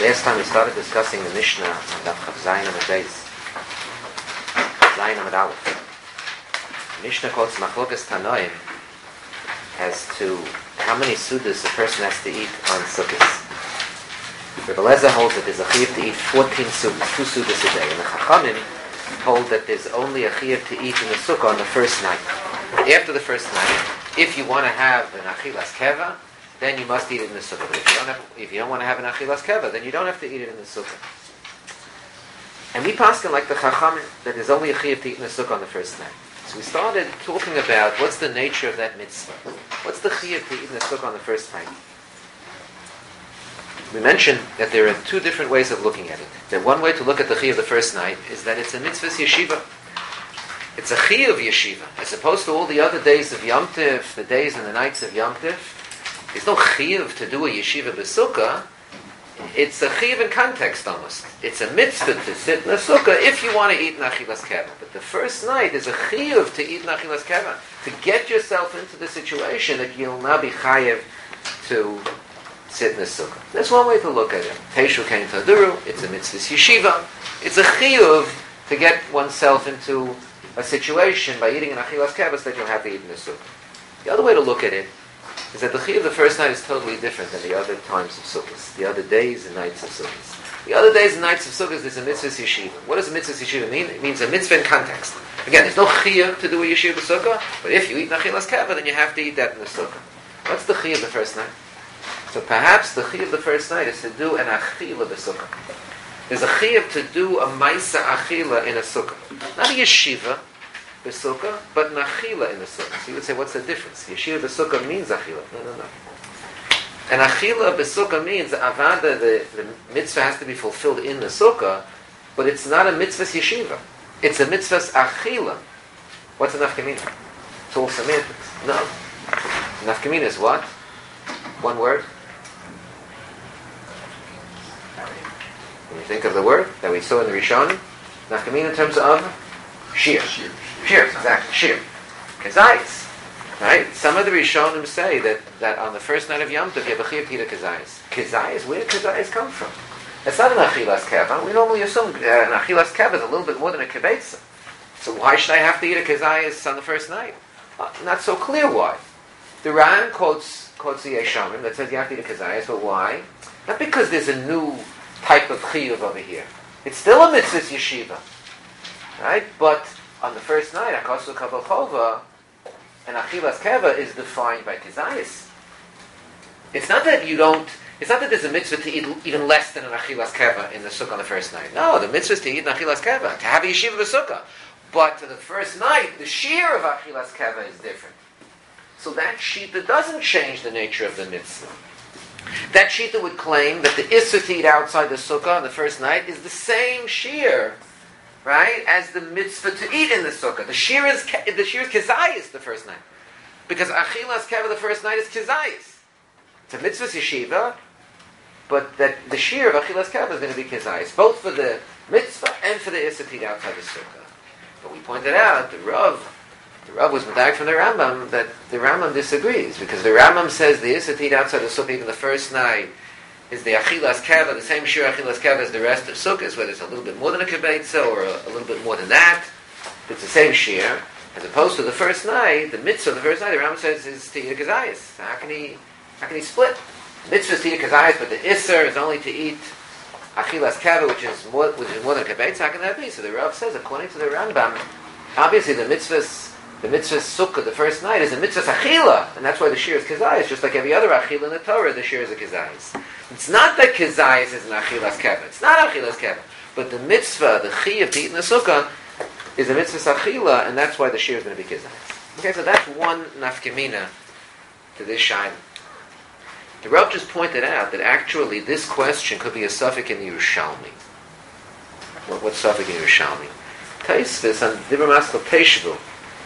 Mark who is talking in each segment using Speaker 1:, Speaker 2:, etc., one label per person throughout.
Speaker 1: Last time we started discussing the Mishnah on Daf Chav Zayin Amud Beis, Zayin Amud Aleph. The Mishnah quotes Machlokas Tanoim as to how many sudas a person has to eat on Sukkos. Rebbe Lezer holds that there's a chiyuv to eat 14 sudas, 2 sudas a day, and the Chachamim hold that there's only a chiyuv to eat in the sukkah on the first night. After the first night, if you want to have an achilas keva, then you must eat it in the sukkah. But if you don't want to have an achilas keva, then you don't have to eat it in the sukkah. And we paskin like the Chachamim that there's only a chiyuv to eat in the sukkah on the first night. So we started talking about what's the nature of that mitzvah. What's the chiyuv to eat in the sukkah on the first night? We mentioned that there are 2 different ways of looking at it. That one way to look at the chiyuv the first night is that it's a mitzvah yeshiva. It's a chiyuv yeshiva, as opposed to all the other days of Yom Tif, the days and the nights of Yom Tif. There's no chiyuv to do a yeshiva b'sukkah. It's a chiyuv in context almost. It's a mitzvah to sit in a sukkah if you want to eat nachilas keva. But the first night is a chiyuv to eat nachilas keva, to get yourself into the situation that you'll now be chayiv to sit in the sukkah. That's one way to look at it. Teishu kein taduru. It's a mitzvah yeshiva. It's a chiyuv to get oneself into a situation by eating an achilas keva that you'll have to eat in the sukkah. The other way to look at it is that the chiyuv the first night is totally different than the other times of sukkahs, the other days and nights of sukkahs. The other days and nights of sukkahs is a mitzvah yeshiva. What does a mitzvah yeshiva mean? It means a mitzvah in context. Again, there's no chiyuv to do a yeshiva b'sukkah, but if you eat an achilas keva, then you have to eat that in the sukkah. What's the chiyuv the first night? So perhaps the chiyuv the first night is to do an achila b'sukkah. There's a chiyuv to do a maisa achila in a sukkah. Not a yeshiva b'sukkah, but an achila in a sukkah. So you would say, what's the difference? Yeshiva b'sukkah means achila. No. An achila b'sukkah means avada, the mitzvah has to be fulfilled in the sukkah, but it's not a mitzvah yeshiva. It's a mitzvah achila. What's a nafkamina? It's all semantics. No. Nafkamina is what? One word? When you think of the word that we saw in the Rishonim, nafkamina in terms of shir. Shir, exactly, shir. Kezayis. Right? Some of the Rishonim say that on the first night of Yom Tov you have a chiyuv to eat a kezayis. Kezayis? Where did kezayis come from? It's not an achilas keva. We normally assume an achilas keva is a little bit more than a kibetza. So why should I have to eat a kezayis on the first night? Not so clear why. The Ran quotes the Yeshamim that says you have to eat a kezayis, but why? Not because there's a new type of chiyuv over here. It's still a mitzvah yeshiva. Right? But on the first night, Akasu Kabal Chova, and Achilas Keva is defined by kezayis. It's not that there's a mitzvah to eat even less than an Achilas Keva in the sukkah on the first night. No, the mitzvah is to eat an Achilas Keva, to have a yeshiva b'sukkah. But the first night, the shear of Achilas Keva is different. So that shita doesn't change the nature of the mitzvah. That shita would claim that the issur to eat outside the sukkah on the first night is the same shear, right, as the mitzvah to eat in the sukkah. The shear is kezayis the first night, because achilas keva the first night is kezayis. It's a mitzvah yeshiva, but that the shear of achilas keva is going to be kezayis, both for the mitzvah and for the issur to eat outside the sukkah. But we pointed out the Rav was medayek from the Rambam that the Rambam disagrees, because the Rambam says the issur to eat outside the sukkah even the first night is the achilas keva, the same shir achilas keva as the rest of sukkahs, where there's a little bit more than a kibetza or a little bit more than that. It's the same shir, as opposed to the first night, the mitzvah of the first night, the Rambam says is to eat a kezayis. How can he split? The mitzvah is to eat a kezayis, but the issur is only to eat achilas keva, which is more than a kibetza. How can that be? So the Rav says, according to the Rambam, obviously the mitzvah sukkah the first night is a mitzvah achila, and that's why the shir is kezayis. Just like every other achila in the Torah, the shir is a kezayis. It's not that kezayis is an achilas keva. It's not achilas keva. But the mitzvah, the chiyuv to eat in the sukkah, is a mitzvah achila, and that's why the shir is going to be kezayis. Okay, so that's one nafkamina to this shaila. The Rav just pointed out that actually this question could be a suffix in the Yerushalmi. What's suffix in the Yerushalmi? Taisvis on Dibur Maskal Teshuvah.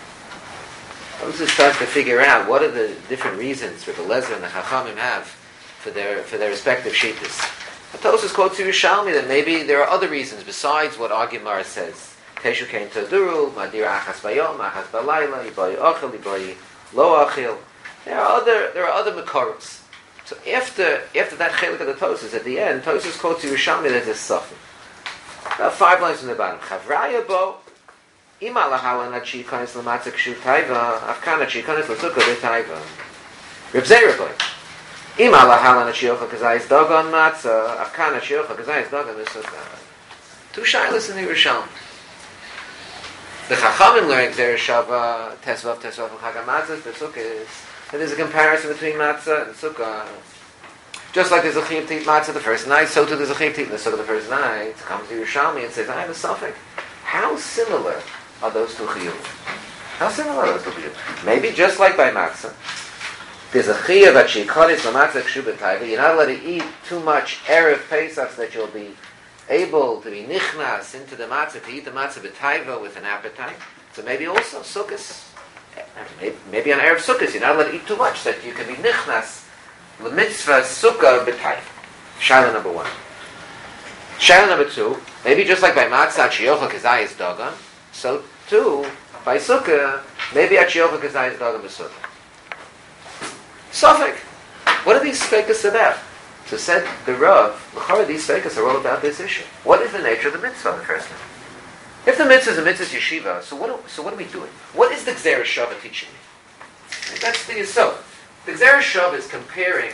Speaker 1: Also starts to figure out what are the different reasons Rebbe Lezer and the Chachamim have for their respective shittas. Tosfos quotes Yerushalmi that maybe there are other reasons besides what Agimar says. Teshu kein taduru, madir achas bayom, achas balayla, yibayi ochel, yibayi lo achil. There are other makoros. So after that chelik of the Tosas, at the end, Tosas quotes Yerushalmi that there's suffering. About 5 lines from the bottom. Chavraya bo, ima lahalan at shikonis l'matzah kshu taiva, afkan at shikonis l'sukkah v'taiva. Reb Zera boy. Ima lahalan at shiocha kazayis dogon matzah, afkan at shiocha kazayis dogon v'sukkah. 2 shilas in the Yerushalmi. The Chachamim learning there Shava, Tesvav, and Chagamatzah, the Sukkah is that there's a comparison between Matzah and Sukkah. Just like there's a Chiyuv to eat Matzah the first night, so too there's a Chiyuv to eat the Sukkah the first night. It comes to Yerushalmi and says, I have a suffix. How similar are those 2 Chiyuv? How similar are those 2 Chiyuv? Maybe just like by Matzah, there's a Chiyuv at Shikonis L'Matzah Kshu B'Taiva. You're not allowed to eat too much Erev Pesach so that you'll be able to be nichnas into the matzah, to eat the matzah b'taiva with an appetite. So maybe also sukkahs, maybe on Erev Sukkahs, you're not allowed to eat too much, so that you can be nichnas l'mitzvah sukkah b'taiva. Shaila number 1. Shaila number 2, maybe just like by matzah, achiocha kazayis dogan, so too, by sukkah, maybe achiocha kazayis dogan b'sukkah. Sofik. What are these speakers about? So said the Rav, l'chara, these speakers are all about this issue. What is the nature of the mitzvah, the first thing? If the mitzvah is a mitzvah yeshiva, so what are we doing? What is the Gzera Shava teaching me? That's the yisod. The Gzera Shava is comparing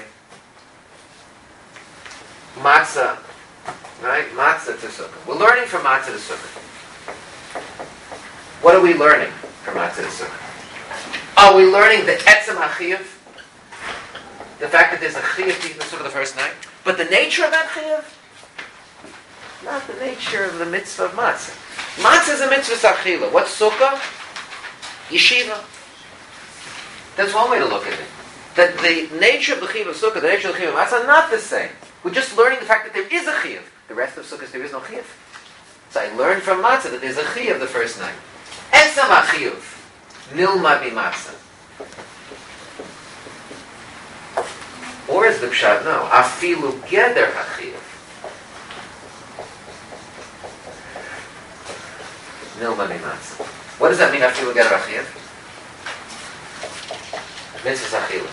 Speaker 1: matzah, right? Matzah to sukkah. We're learning from matzah to sukkah. What are we learning from matzah to sukkah? Are we learning the etzem hachiyuv? The fact that there's a chiyuv to eat the sukkah the first night? But the nature of that chiyuv? Not the nature of the mitzvah of matzah. Matzah is a mitzvah sachila. What's sukkah? Yeshiva. That's one way to look at it. That the nature of the chiyuv of sukkah, the nature of the chiyuv of matzah are not the same. We're just learning the fact that there is a chiyuv. The rest of sukkahs there is no chiyuv. So I learned from matzah that there's a chiyuv the first night. Esam ha-chiyuv. Nilma bi matzah. Or is the pshat? No. Afilu geder ha-chiyuv. Nilma bi matzah. What does that mean, afilu geder ha-chiyuv? Mitzvah achila.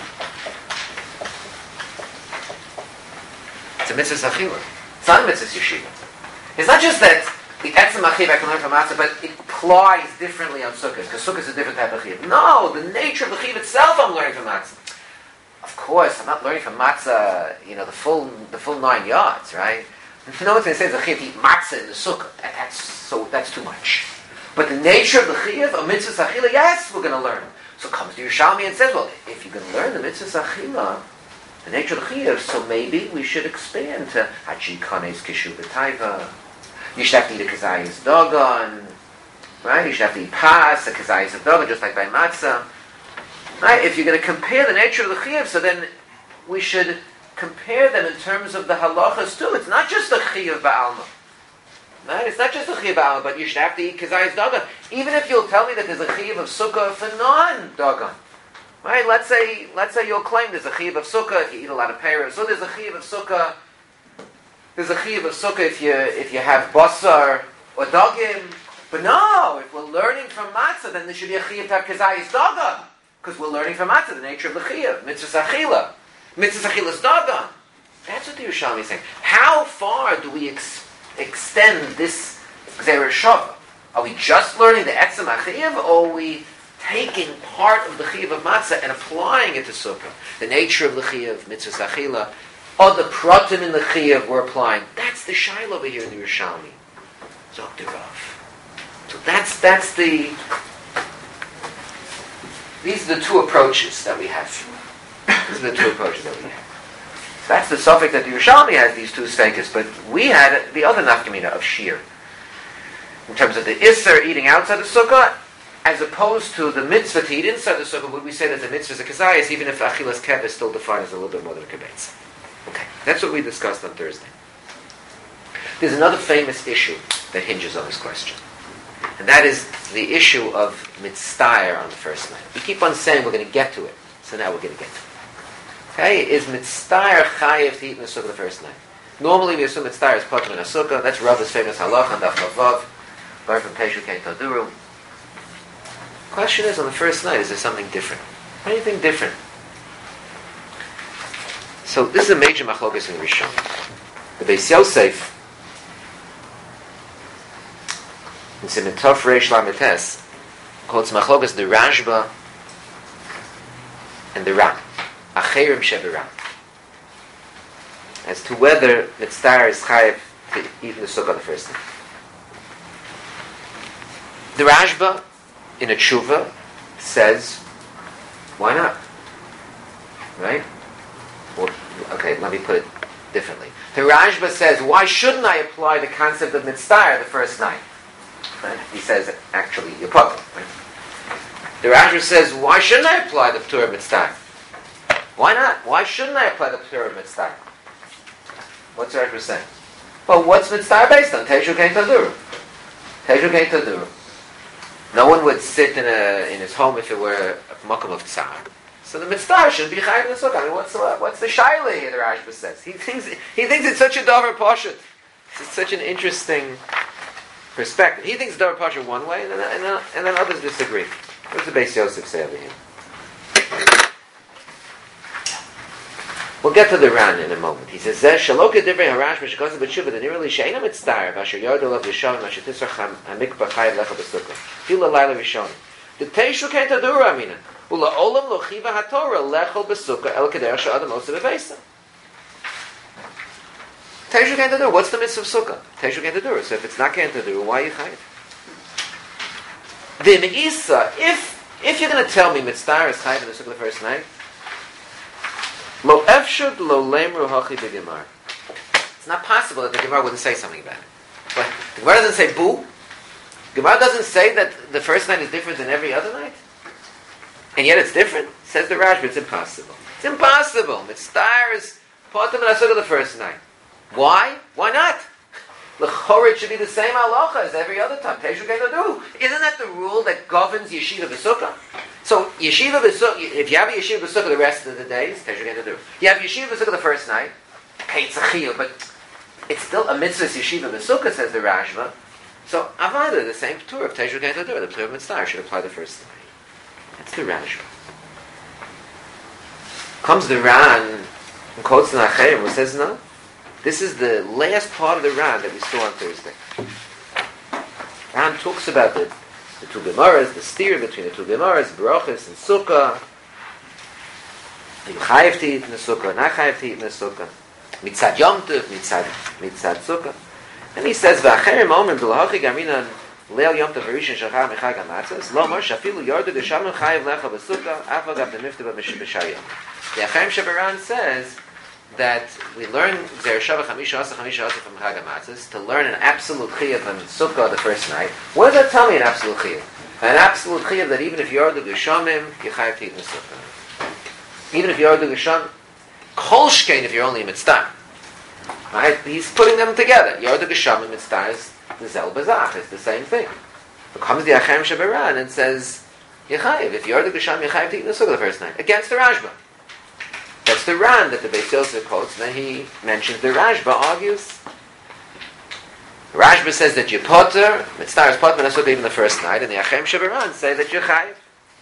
Speaker 1: It's a mitzvah achila. It's not a mitzvah yeshiva. It's not just that the etzem achiv I can learn from matzah, but it applies differently on sukkahs, because sukkah is a different type of chiv. No, the nature of the chiv itself I'm learning from matzah. Of course, I'm not learning from matzah, the full 9 yards, right? No one's going to say it's a chiv to eat matzah in the sukkah. That's too much. But the nature of the chiv, a mitzvah achila, yes, we're going to learn. So it comes to Yerushalmi and says, well, if you're going to learn the mitzvah achila, the nature of the chiyuv, so maybe we should expand to hachi kanes kishu b'taiva. You should have to eat a kazayis dogon, right? You should have to eat pas, a kazayis of dogon, just like by matzah, right? If you're going to compare the nature of the chiyuv, so then we should compare them in terms of the halachas too. It's not just a chiyuv ba'alma, right? It's not just a chiyuv ba'alma, but you should have to eat kazayis dogon. Even if you'll tell me that there's a chiyuv of sukkah for non-dogon. Right? Let's say you'll claim there's a chiyuv of sukkah if you eat a lot of pear. So there's a chiyuv of sukkah. There's a chiyuv of sukkah if you have basar or dogim. But no, if we're learning from matzah, then there should be a chiyuv to have kazayis dogon, because we're learning from matzah the nature of the chiyuv, mitzvah achila, mitzvah achilas dogon. That's what the Yerushalmi is saying. How far do we extend this gzera shava? Are we just learning the etzem achiv, or are we taking part of the chiyuv of matzah and applying it to sukkah? The nature of the chiyuv, mitzvah achila, or the pratim in the chiyuv we're applying. That's the shaila over here in the Yerushalmi. Zok the Rav. So that's these are the 2 approaches that we have. These are the 2 approaches that we have. So that's the suffix that the Yerushalmi has, these 2 sfekas, but we had the other nafkamina of shir. In terms of the isser eating outside the sukkah, as opposed to the mitzvah to eat inside the sukkah, would we say that the mitzvah is a kazayas, even if achilas kev is still defined as a little bit more than a kibbutz? Okay, that's what we discussed on Thursday. There's another famous issue that hinges on this question, and that is the issue of mitztayer on the first night. We keep on saying we're going to get to it, so now we're going to get to it. Okay, is mitztayer chayev to eat in the sukkah the first night? Normally we assume mitztayer is potter in a sukkah. That's Rava's famous halach on Daf Vav, learn from Peshu Kein Taduru. Question is, on the first night, is there something different? Anything different? So this is a major machlokas in the Rishon. The Beis Yosef in Siman Tov Reish Lamed Tes calls machlokas the Rashba and the Ran, Acherim Sheberan, as to whether Mitzvah is chayav to eat in the sukkah the first time. The Rashba in a tshuva says, why not? Right? Well, okay, let me put it differently. The Rashba says, why shouldn't I apply the concept of Mitzvah the first night? Right? He says, actually, you're public. Right? The Rashba says, why shouldn't I apply the Torah Mitzvah? Why not? Why shouldn't I apply the Torah Mitzvah? What's the Rashba saying? Well, what's Mitzvah based on? Teishu Kein Taduru. Teishu Kein Taduru. No one would sit in his home if it were a makom of tzar. So the mitzvah should be chayav in the sukkah. I mean, what's the shaila here? The Rashba says he thinks it's such a davar pashut. It's such an interesting perspective. He thinks davar pashut one way, and then others disagree. What does the Beis Yosef say over here? We'll get to the Ran in a moment. He says, "Zeh shaloka divrei harash b'shekasim b'tshuva the nirali she'ena mitzvah v'asher yodel of rishon v'asher tisrach hamikvah chayav lecha b'sukkah fila laila rishon the teishu kein tadura amina ula olam lo chiva haTorah lechol b'sukkah el kederach she'adam osa b'veisa." Teishu kein tadura. What's the mitzvah of sukkah? Teishu kein tadura. So if it's not kein tadura, why are you chayav? The meisa, if you're going to tell me mitzvah is chayav in the sukkah the first night, lo efshud lo lemru hachi b'gemar. It's not possible that the Gemara wouldn't say something about it. But the Gemara doesn't say boo. The Gemara doesn't say that the first night is different than every other night. And yet it's different. Says the Rashba, it's impossible. It's impossible. Mitzvah is potem and asukah the first night. Why? Why not? L'chorah it should be the same halacha as every other time. Teishu kein taduru. Isn't that the rule that governs yeshiva v'sukkah? So yeshiva v'sukkah, if you have a yeshiva v'sukkah the rest of the days, teishu kein taduru. You have yeshiva v'sukkah the first night, okay, it's a chiyuv, but it's still a mitzvah yeshiva v'sukkah, says the Rashba. So avada, the same Torah of teishu kein taduru, the Torah of mitzvah should apply the first night. That's the Rashba. Comes the Ran and quotes the Acherim, who says no. This is the last part of the Ran that we saw on Thursday. Ran talks about the two Gemaras, the steer between the two Gemaras, Brachos and Sukkah. Are you chayav to eat in the Sukkah, not chayav to eat in the Sukkah? Mitzad Yom Tov, mitzad Sukkah. And he says, V'acherim omen b'lahachi gaminan leil Yom Tov v'rishon shachar mechag hamatzos, lo mar shafilu yardu d'shamim chayav lecha b'Sukkah, afa gav d'mifta b'shayom. The Achaim Sheberan says that we learn Zer Shavah Chamisha Asa from Chag HaMatzos to learn an absolute chiyuv on Sukkah the first night. What does that tell me, an absolute chiyuv? An absolute chiyuv that even if you are the Geshamim, you chayav to eat in the Sukkah. Even if you are the Geshamim, Kol Shkein if you're only a Mitzvah. Right? He's putting them together. You are the Geshamim, Mitzvah is the Zel Bazach, it's the same thing. So comes the Achaim Sheberan and says, you chayav. If you are the Geshamim, you chayav to eat in the Sukkah the first night. Against the Rashba. That's the Ran that the Beis Yosef quotes. Then he mentions the Rashba argues. Rashba says that you potter, mitzvah is potter, and even the first night, and the Achaim Sheberan say that you're chayiv.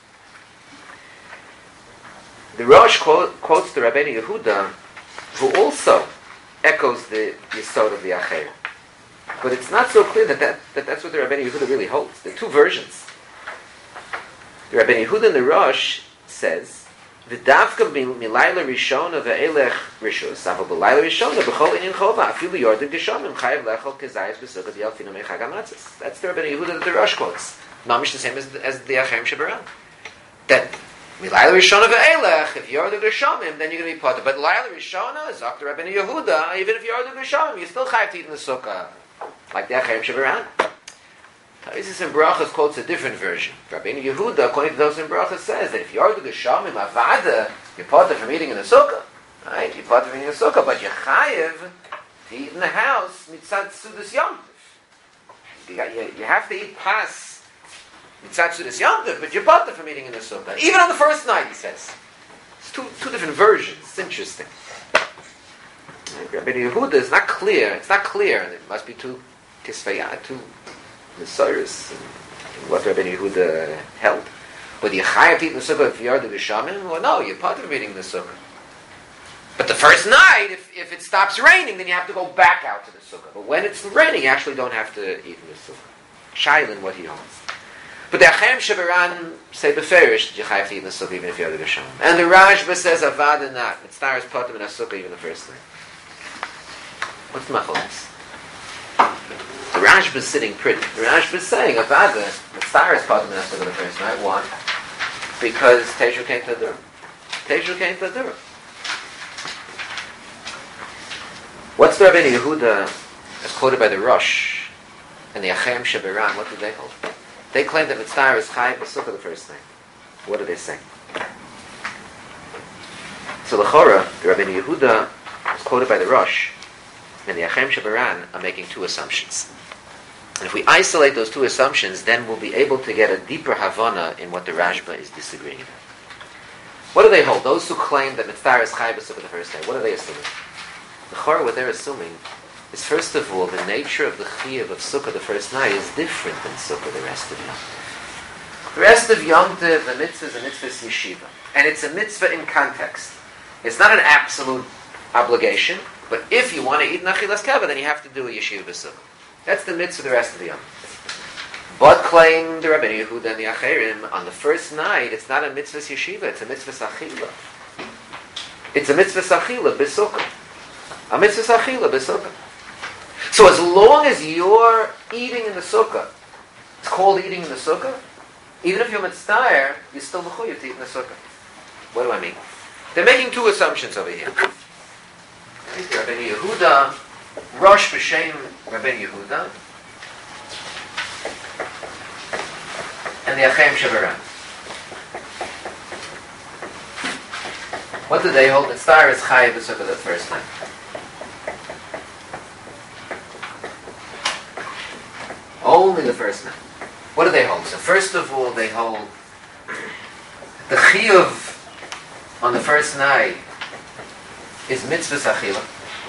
Speaker 1: The Rosh quotes the Rabbeinu Yehuda, who also echoes the Yesod of the Achaim. But it's not so clear that that's what the Rabbeinu Yehuda really holds. There are two versions. The Rabbeinu Yehuda in the Rosh says, V'davka milayla rishona ve'elech rishos, aval b'layla rishona b'chol inin chova, afilu yordim geshamim, chayav lechol kezayis b'sukkah v'yalfinu mechag hamatzos. That's the Rabbeinu Yehuda that the Rosh quotes. Mamish the same as the Achaim Sheberan. That milayla rishona ve'elech, if you're the geshamim, then you're going to be potter. But layla rishona is up to Rabbeinu Yehuda, even if you're the geshamim, you're still chayav to eat in the sukkah. Like the Achaim Sheberan. Taisus in Brachas quotes a different version. Rabbeinu Yehuda, according to those in Brachas, says that if you're the Geshamim Avada, you're potter from eating in the sukkah. Right? You're potter from eating in the sukkah, but you're chayiv to eat in the house mitzad Sudas Yom Tov. You have to eat pas mitzad Sudas Yom Tov, but you're potter from eating in the sukkah. Even on the first night, he says. It's two different versions. It's interesting. Rabbeinu Yehuda is not clear. It's not clear. It must be two kisvayah, two the Cyrus, what Rabbeinu Yehuda held. But you chayav to eat in the sukkah if you are the Geshamim? Well, no, you're part of eating the sukkah. But the first night, if it stops raining, then you have to go back out to the sukkah. But when it's raining, you actually don't have to eat in the sukkah. Shailin, what he holds. But the Achem Shabaran say beferish that you have to eat in the sukkah even if you have the Rishon. And the Rashba says avada not. Mitzvah is potem in a sukkah even the first night. What's the machlokes? The Rashba is sitting pretty. The Rashba is saying avada mitzvah is potem in a sukkah the first night. Why? Because Teshu came to Dur. Teshu came to Dur. What's the Rabbeinu Yehuda as quoted by the Rosh and the Achem Shabaran? What do they hold? They claim that Mitzvah is Chayiv B'Sukkah the first night. What do they say? So the Chora, the Rabbeinu Yehuda, is quoted by the Rosh, and the Achem Shabaran are making two assumptions. And if we isolate those two assumptions, then we'll be able to get a deeper Havana in what the Rashba is disagreeing about. What do they hold? Those who claim that Mitzvah is Chayiv B'Sukkah the first night, what are they assuming? The Chora, what they're assuming is, first of all, the nature of the Chiyuv of Sukkah the first night is different than Sukkah the rest of Yom Tov. The rest of Yom Tov, the mitzvah is a mitzvah yeshiva. And it's a mitzvah in context. It's not an absolute obligation, but if you want to eat Nachilas Kava, then you have to do a yeshiva b'sukkah. That's the mitzvah the rest of the Yom Tov. But claim the Rabbeinu Yehuda and the Acherim, on the first night, it's not a mitzvah yeshiva, it's a mitzvah sachila. It's a mitzvah sachila b'sukkah. A mitzvah sachila b'sukkah. So as long as you're eating in the sukkah, it's called eating in the sukkah, even if you're mitzvah, you're still mechuyev to eat in the sukkah. What do I mean? They're making two assumptions over here. Rabbeinu Yehuda, Rosh B'Shem Rabbeinu Yehuda, and the Achem Shabaran. What do they hold? Mitzvah is Chayiv B'Sukkah the first night. Only the first night. What do they hold? So first of all, they hold the chiyuv on the first night is mitzvah sachila,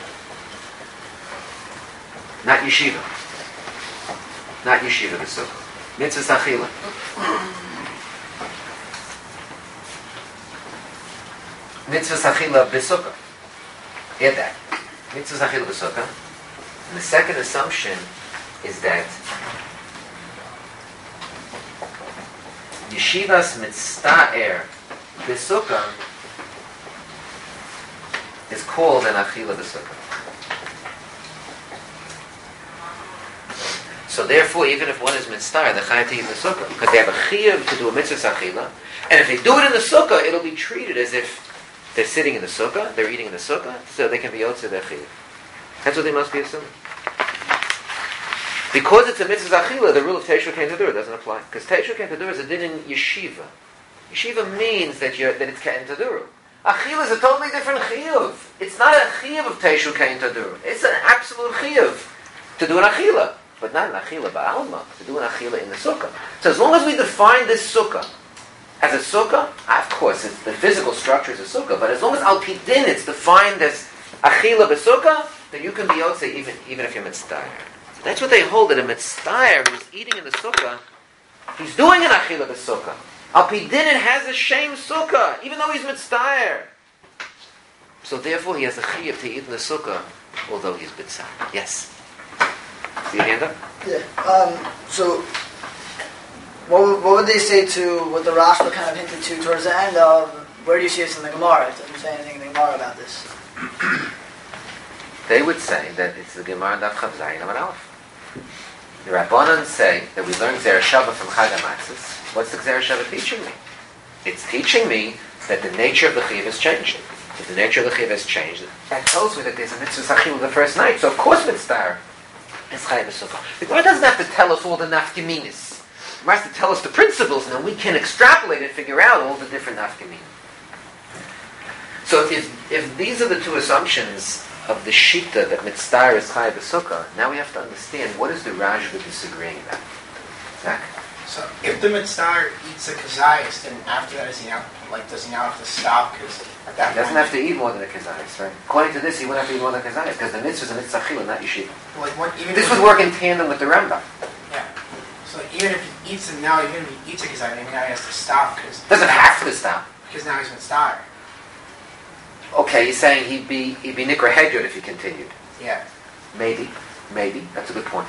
Speaker 1: not yeshiva. Not yeshiva b'sukkah. Mitzvah sachila. Mitzvah sachila b'sukkah. Get that. Mitzvah sachila b'sukkah. And the second assumption is that Yeshivas Mitzta'er B'Sukkah is called an Achila B'Sukkah. So therefore, even if one is Mitzta'er, they're Chayav to eat the Sukkah, because they have a Chiyuv to do a Mitzvah Achila, and if they do it in the Sukkah, it'll be treated as if they're sitting in the Sukkah, they're eating in the Sukkah, so they can be Yotze their Chiyuv. That's what they must be assuming. Because it's a mitzvah achila, the rule of Teishu Kein Tadur doesn't apply. Because Teishu Kein Tadur is a din in yeshiva. Yeshiva means that it's Kein Tadur. Achila is a totally different chiyuv. It's not a chiyuv of Teishu Kein Tadur. It's an absolute chiyuv to do an achila. But not an achila ba'alma, to do an achila in the sukkah. So as long as we define this sukkah as a sukkah, of course, the physical structure is a sukkah, but as long as al pidin it's defined as achila b'sukkah, then you can be yotze even if you're mitzvah. That's what they hold, that a mitzvah who's eating in the sukkah, he's doing an achila b'sukkah. Al pidin it has a shame sukkah, even though he's mitzvah. So therefore he has a chiyuv to eat in the sukkah, although he's mitzvah. Yes? See your hand up?
Speaker 2: Yeah. So, what would they say to what the Rashba kind of hinted to towards the end of, where do you see this in the Gemara? It doesn't say anything in the Gemara about this.
Speaker 1: They would say that it's the Gemara Daf Chav Zayin Amud Aleph. The Rabbanan say that we learn Gzera Shava from Chag HaMatzos. What's the Gzera Shava teaching me? It's teaching me that the nature of the Chiv has changed. If the nature of the Chiv has changed, that tells me that there's a mitzvah sachil the first night. So of course mitzvah is chayav b'sukkah. The Gemara doesn't have to tell us all the nafkaminis. The Gemara has to tell us the principles, and then we can extrapolate and figure out all the different nafkaminis. So if these are the two assumptions of the shita that mitzvah is chayav b'sukkah, now we have to understand what is the Rashba disagreeing about. Zach?
Speaker 3: So if the mitzvah eats a kazayas, then after that does he now have to stop? Because at that
Speaker 1: he doesn't have to eat more than a kazayas, right? According to this, he wouldn't have to eat more than a kazayas because the mitzvah is a mitzvah chila, not yeshiva. This would work in tandem with the Rambam.
Speaker 3: Yeah. So even if he eats it now, even if he eats a kazayas, maybe now he has to stop because
Speaker 1: doesn't have to stop
Speaker 3: because now he's mitzvah.
Speaker 1: Okay, you're saying he'd be Nikra Hedron if he continued.
Speaker 3: Yeah.
Speaker 1: Maybe. That's a good point.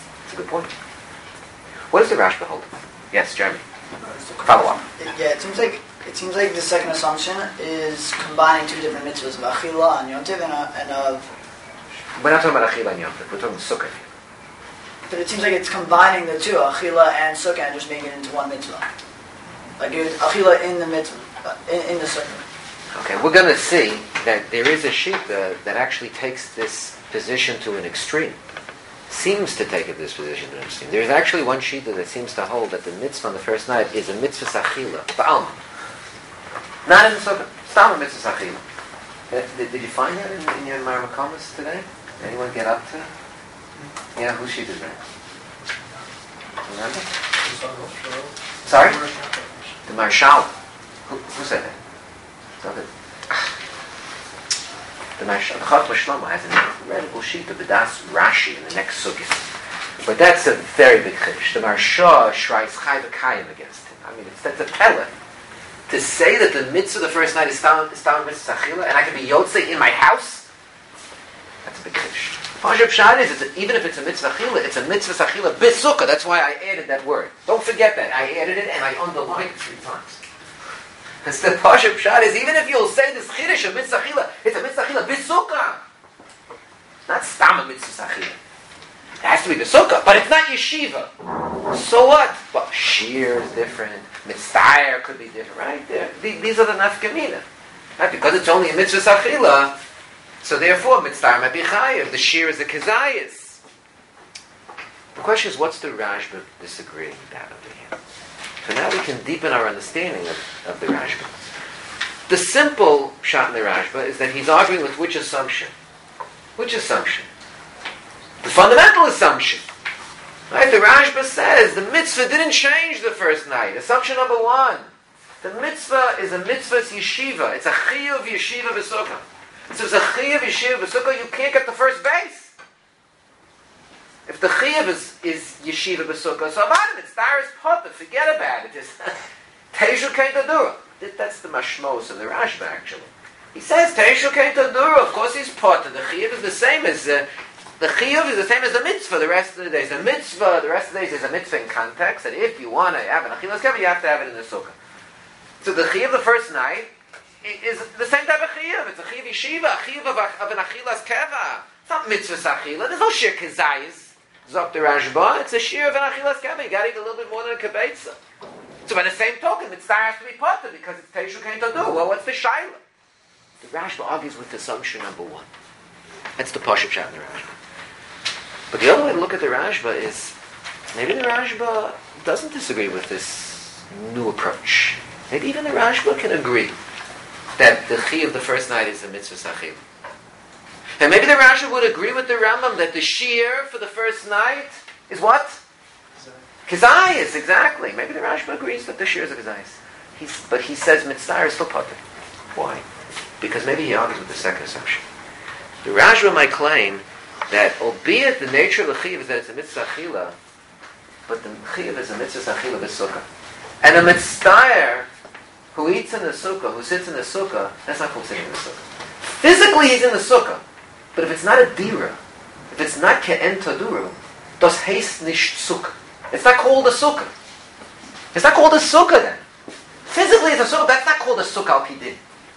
Speaker 1: What does the Rashba hold? Yes, Jeremy. Follow up.
Speaker 2: Yeah, it seems like the second assumption is combining two different mitzvahs of Achila and Yontiv and of.
Speaker 1: We're not talking about Achila and Yontiv. We're talking Sukkah.
Speaker 2: But it seems like it's combining the two, Achila and Sukkah, and just making it into one mitzvah. Like it was Achila in the mitzvah, in the Sukkah.
Speaker 1: Okay, we're going to see that there is a shita that actually takes this position to an extreme. Seems to take this position to an extreme. There is actually one shita that seems to hold that the mitzvah on the first night is a mitzvah sachila, ba'alma. Not in the sukkah. It's not a mitzvah sachila. Did you find that in your Maramakomas today? Anyone get up to? Yeah, whose shita is that? Remember? Sorry? The Marshal. Who said that? The Chachma Shlomo has an incredible sheet of the Das Rashi in the next sugya. But that's a very big chiddush. The Marsha shrives Chai V'Kayim against him. I mean, that's a pella. To say that the mitzvah the first night is found mitzvah Sachila, and I can be Yotzei in my house, that's a big chiddush. Pashup Pshat is, even if it's a mitzvah Sachila, it's a mitzvah Sachila B'Sukkah. That's why I added that word. Don't forget that. I added it and I underlined it 3 times. Because the Pashup Pshat is, even if you'll say this chiddush of mitzvah Sachila, it's a mitzvah Sachila B'Sukkah. Not stam a mitzvah Sachila. It has to be B'Sukkah, but it's not yeshiva. So what? Well, shear is different. Mitzvah could be different, right? These are the nafkamina. Right? Because it's only a mitzvah sachila, so therefore mitzvah might be chayiv. The shear is the kezayis. The question is, what's the Rashba disagreeing with that over here? So now we can deepen our understanding of the Rashba. The simple shot in the Rashba is that he's arguing with which assumption? Which assumption? The fundamental assumption. Right? The Rashba says the mitzvah didn't change the first night. Assumption number 1. The mitzvah is a mitzvah's yeshiva. It's a chiyuv yeshiva b'sukkah. So if it's a chiyuv yeshiva b'sukkah, you can't get the first base. If the chiyuv is yeshiva b'sukkah, so about it, it's daris potter. Forget about it. It's teishu kein tadura. That's the mashmos of the Rashba, actually. He says teishu kein tadura. Of course he's potter. The chiyuv is the same as... the chiyuv is the same as the mitzvah the rest of the days. The mitzvah, the rest of the days, is a mitzvah in context, that if you want to have an achilas keva, you have to have it in the sukkah. So the chiyuv the first night is the same type of chiyuv. It's a chiyuv yeshiva, a chiyuv of an achilas keva. It's not mitzvah sachila. There's no shir kezayis. Zok the Rashba. It's a shir of an achilas keva. You got to eat a little bit more than a kibetza. So by the same token, mitzvah has to be potter because it's teishu kein tadu. Well, what's the shaila? The Rashba argues with assumption number 1. That's the pashup shot in the Rashba. But the other way to look at the Rashba is, maybe the Rashba doesn't disagree with this new approach. Maybe even the Rashba can agree that the chi of the first night is the mitzvah sachil. And maybe the Rashba would agree with the Rambam that the shear for the first night is what? Kezayis, exactly. Maybe the Rashba agrees that the shear is a kezayis. But he says mitzvah is still potter. Why? Because maybe he argues with the second assumption. The Rashba might claim that, albeit the nature of the chiyuv is that it's a mitzvah achila, but the chiyuv is a mitzvah achila b'sukkah. And a mitzvah who eats in the sukkah, who sits in the sukkah, that's not called sitting in the sukkah. Physically he's in the sukkah, but if it's not a dira, if it's not ke'en taduru, das heißt nicht sukkah. It's not called a sukkah. It's not called a sukkah then. Physically it's a sukkah, that's not called a sukkah al-pidin.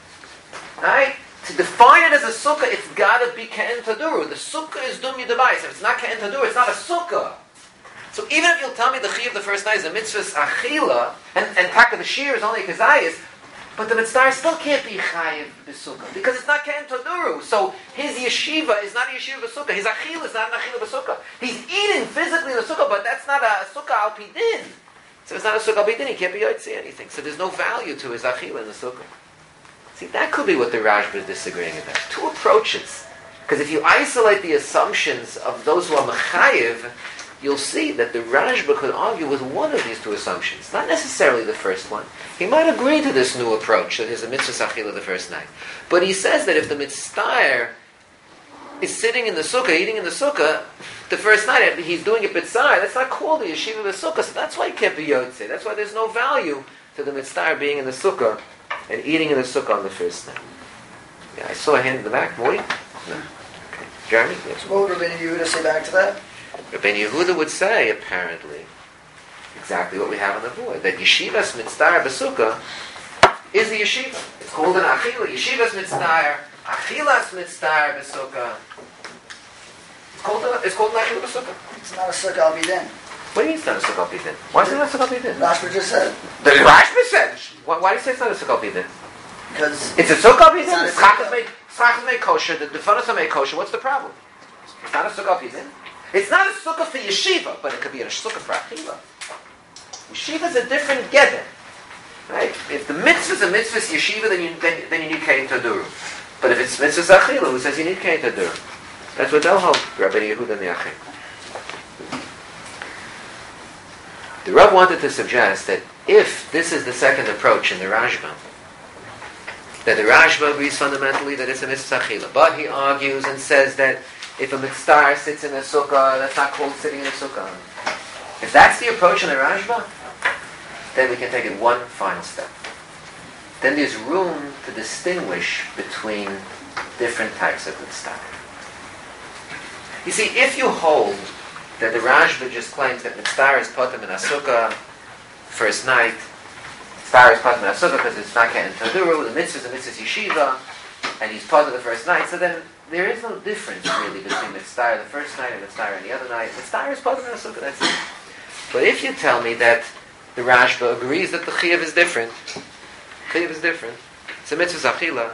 Speaker 1: Right? To define it as a sukkah, it's got to be ke'en taduru. The sukkah is dum yudabais. If it's not ke'en taduru, it's not a sukkah. So even if you'll tell me the chi of the first night is a mitzvah's achila, and taka the shear is only a kezayis, but the mitzvah still can't be chayiv b'sukkah, because it's not ke'en taduru. So his yeshiva is not a yeshiva b'sukkah. His achila is not an achila b'sukkah. He's eating physically in the sukkah, but that's not a sukkah al-pidin. So it's not a sukkah al-pidin, he can't be yotzei anything. So there's no value to his achila in the sukkah. See, that could be what the Rashba is disagreeing about. 2 approaches. Because if you isolate the assumptions of those who are mechayiv, you'll see that the Rashba could argue with one of these 2 assumptions. Not necessarily the first one. He might agree to this new approach, that there's a mitzvah sachila the first night. But he says that if the mitzvah is sitting in the sukkah, eating in the sukkah, the first night, he's doing it bitzar, that's not called the yeshiva b'sukkah, so that's why he can't be yotzei. That's why there's no value to the mitzvah being in the sukkah and eating in the sukkah on the first night. Yeah, I saw a hand in the back. Morty? No. Okay. Jeremy? Yes.
Speaker 2: So what would Rabbeinu Yehuda say back to that?
Speaker 1: Rabbeinu Yehuda would say, apparently, exactly what we have on the board, that Yeshivas Mitzvah B'Sukkah is the yeshiva. It's called an Achila. Yeshivas Mitzvah, Achilas Mitzvah B'Sukkah. It's called an Achila B'Sukkah.
Speaker 2: It's not a sukkah I'll be then.
Speaker 1: What do you mean it's not a Sukkah B'Din? Why is it not a Sukkah B'Din?
Speaker 2: Rashba just said.
Speaker 1: The Rashba said. Why do you say it's not a Sukkah B'Din?
Speaker 2: Because
Speaker 1: It's a Sukkah B'Din.
Speaker 2: It's not a
Speaker 1: Tzachas made kosher. The Defanas are made kosher. What's the problem? It's not a Sukkah B'Din. It's not a Sukkah for yeshiva, but it could be a Sukkah for Achila. Yeshiva is a different gather. Right? If the mitzvah is a mitzvah yeshiva, then you need Kein Taduru. But if it's mitzvah Achila, who says you need Kein Taduru? That's what they'll hold, Rabbi Yehuda and the Achim. The Rav wanted to suggest that if this is the second approach in the Rashba, that the Rashba agrees fundamentally that it's a mitzvah achila, but he argues and says that if a mitzvah sits in a sukkah, that's not called sitting in a sukkah. If that's the approach in the Rashba, then we can take it one final step. Then there's room to distinguish between different types of mitzvah. You see, if you hold that the Rashba just claims that mitzvah is potem in a sukkah first night, mitzvah is potem in a sukkah because it's not Kein Taduru, the mitzvah is a mitzvah yeshiva, and he's potem the first night, so then there is no difference really between mitzvah the first night and mitzvah the other night. Mitzvah is potem in a sukkah, that's it. But if you tell me that the Rashba agrees that the chiyuv is different, it's a mitzvah achila,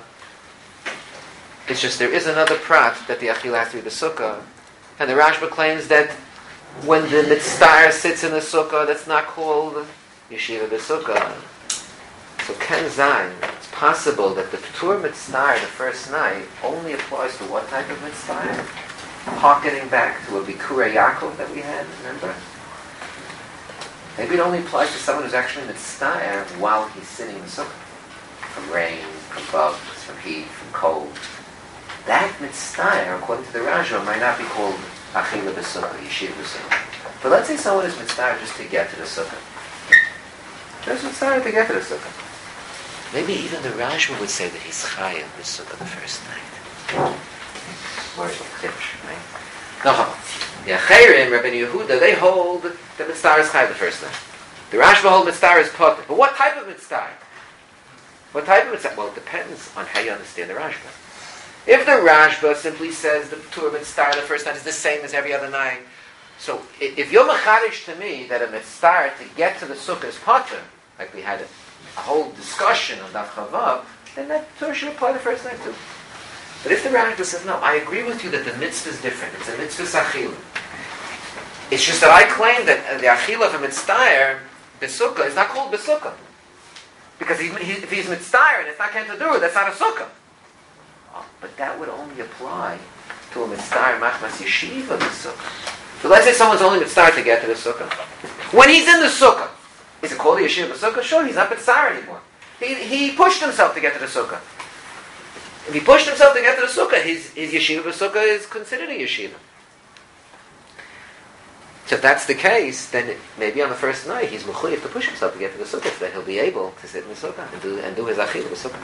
Speaker 1: it's just there is another prat that the achila has to be the sukkah, and the Rashba claims that when the mitzvah sits in the sukkah, that's not called yeshiva b'sukkah. So Ken Zayin, it's possible that the P'tur mitzvah the first night only applies to what type of mitzvah? Harkening back to a Bikurei Yaakov that we had, remember? Maybe it only applies to someone who's actually mitzvah while he's sitting in the sukkah. From rain, from bugs, from heat, from cold. That mitzvah, according to the Rashba, might not be called Achila b'sukkah, Yeshiva b'sukkah. But let's say someone is mitzvah just to get to the sukkah. Just mitzvah to get to the sukkah. Maybe even the Rashba would say that he's chayav b'sukkah the first night. Where's the chiddush, right? No, the Acherim, Rabbi Yehuda, they hold that mitzvah is chayav the first night. The Rashba hold mitzvah is potter. But what type of mitzvah? What type of mitzvah? Well, it depends on how you understand the Rashba. If the Rashba simply says the P'tur mitzvah the first night is the same as every other night, so if you're machadish to me that a mitzvah to get to the sukkah is potter, like we had a whole discussion on Daf Chavav, then that P'tur should apply the first night too. But if the Rashba says, no, I agree with you that the mitzvah is different, it's a mitzvah achila. It's just that I claim that the achila of a mitzvah, b'sukkah, is not called b'sukkah. Because if he's mitzvah and it's not Kein Taduru, that's not a sukkah. But that would only apply to a mitzvah machmas yeshiva b'sukkah. So let's say someone's only mitzvah to get to the sukkah. When he's in the sukkah, is it called a yeshiva b'sukkah? Sure, he's not mitzvah anymore. He pushed himself to get to the sukkah. If he pushed himself to get to the sukkah, his yeshiva b'sukkah is considered a yeshiva. So if that's the case, then maybe on the first night he's mechuyev to push himself to get to the sukkah, so that he'll be able to sit in the sukkah and do his achila b'sukkah.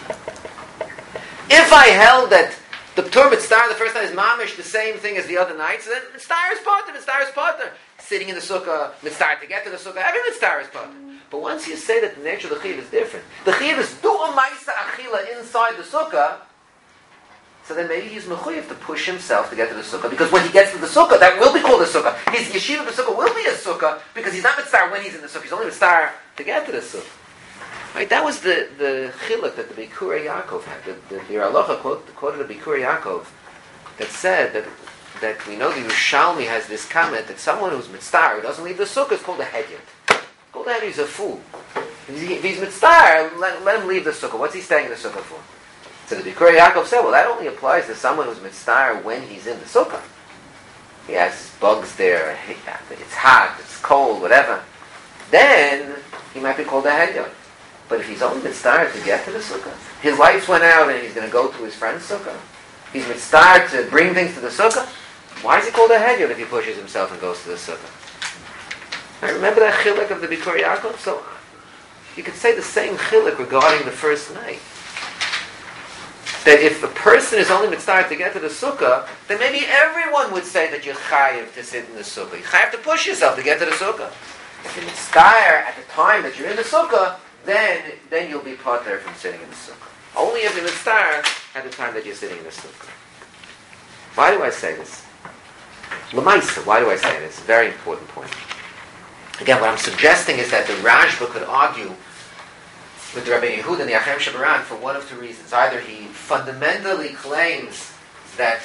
Speaker 1: If I held that the P'tur mitzvah the first night is mamish the same thing as the other nights, then mitzvah is potter. Sitting in the sukkah, mitzvah to get to the sukkah, every mitzvah is potter. But once you say that the nature of the chiyuv is different, the chiyuv is do a ma'isa achila inside the sukkah, so then maybe he's mechuyev to push himself to get to the sukkah, because when he gets to the sukkah, that will be called a sukkah. His yeshiva b'sukkah will be a sukkah, because he's not mitzvah when he's in the sukkah, he's only mitzvah to get to the sukkah. Right, that was the chiluk that the Bikurei Yaakov had. The Bir Halacha quoted the Bikurei Yaakov that said that we know the Yerushalmi has this comment that someone who's mitzvah who doesn't leave the sukkah is called a hedyot. Called a hedyot, he's a fool. If he's mitzvah, let him leave the sukkah. What's he staying in the sukkah for? So the Bikurei Yaakov said, well, that only applies to someone who's mitzvah when he's in the sukkah. He has bugs there, it's hot, it's cold, whatever. Then he might be called a hedyot. But if he's only mitzvah to get to the sukkah, his lights went out and he's going to go to his friend's sukkah. He's mitzvah to bring things to the sukkah. Why is he called a hedyot if he pushes himself and goes to the sukkah? I remember that chiluk of the Bikurei Yaakov. So you could say the same chiluk regarding the first night. that if a person is only mitzvah to get to the sukkah, then maybe everyone would say that you're chayiv to sit in the sukkah. You chayiv to push yourself to get to the sukkah. If you're mitzvah at the time that you're in the sukkah, then you'll be potter from sitting in the sukkah. Only if you're mitzvah at the time that you're sitting in the sukkah. Why do I say this? L'maisa, why do I say this? It's a very important point. Again, what I'm suggesting is that the Rashba could argue with the Rabbi Yehuda and the Acharem Shebaran for one of two reasons. Either he fundamentally claims that,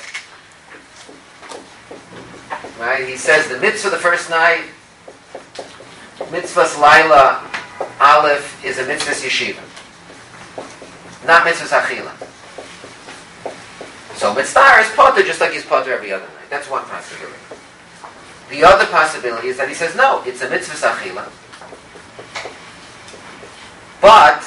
Speaker 1: right, he says the mitzvah the first night, mitzvah's Laila Aleph is a mitzvah's yeshiva, not mitzvah's achila. So mitzvah is potter just like he's potter every other night. That's one possibility. The other possibility is that he says, no, it's a mitzvah's achila. But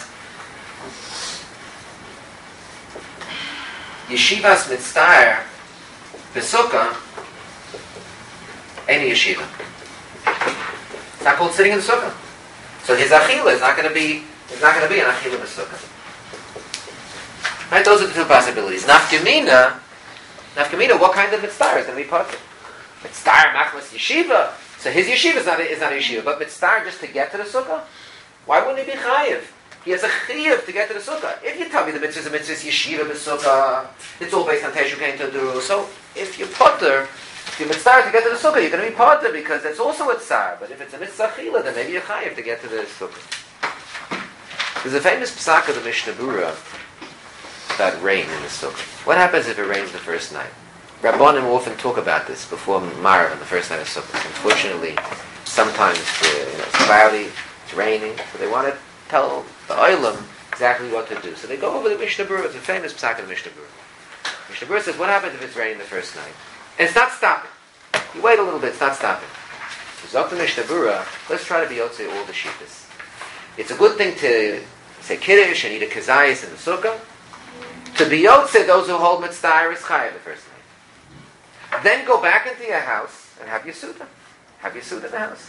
Speaker 1: yeshivas mitzvah b'sukkah ain't a yeshiva. It's not called sitting in the sukkah. So his achila is not going to be an achila b'sukkah. Right? Those are the two possibilities. Nafkamina, what kind of mitzvah is going to be potter? Mitzvah machmas yeshiva. So his yeshiva is not a yeshiva, but mitzvah just to get to the sukkah? Why wouldn't he be chayiv? He has a chayiv to get to the sukkah. If you tell me the mitzvah is a mitzvah yeshiva b'sukkah, it's all based on Teshu Kain Taduru. So if you're potter, if you're mitzvah to get to the sukkah, you're going to be potter because that's also a tzar. But if it's a mitzvah chila, then maybe you're chayiv to get to the sukkah. There's a famous psak of the Mishnah Berurah about rain in the sukkah. What happens if it rains the first night? Rabbanim often talk about this before Marav on the first night of Sukkot. Unfortunately, sometimes it's cloudy, it's raining, so they want to tell the Olam exactly what to do. So they go over the Mishnah Berurah. It's a famous psak of the Mishnah Berurah. Mishnah Berurah says, what happens if it's raining the first night? And it's not stopping. You wait a little bit, it's not stopping. So Zok the Mishnah Berurah, let's try to be yotzei all the shittas. It's a good thing to say Kiddush and eat a kazayas in the sukkah. To be yotzei, those who hold mitzvah is chayav the first night. Then go back into your house and have your suda. Have your suda in the house.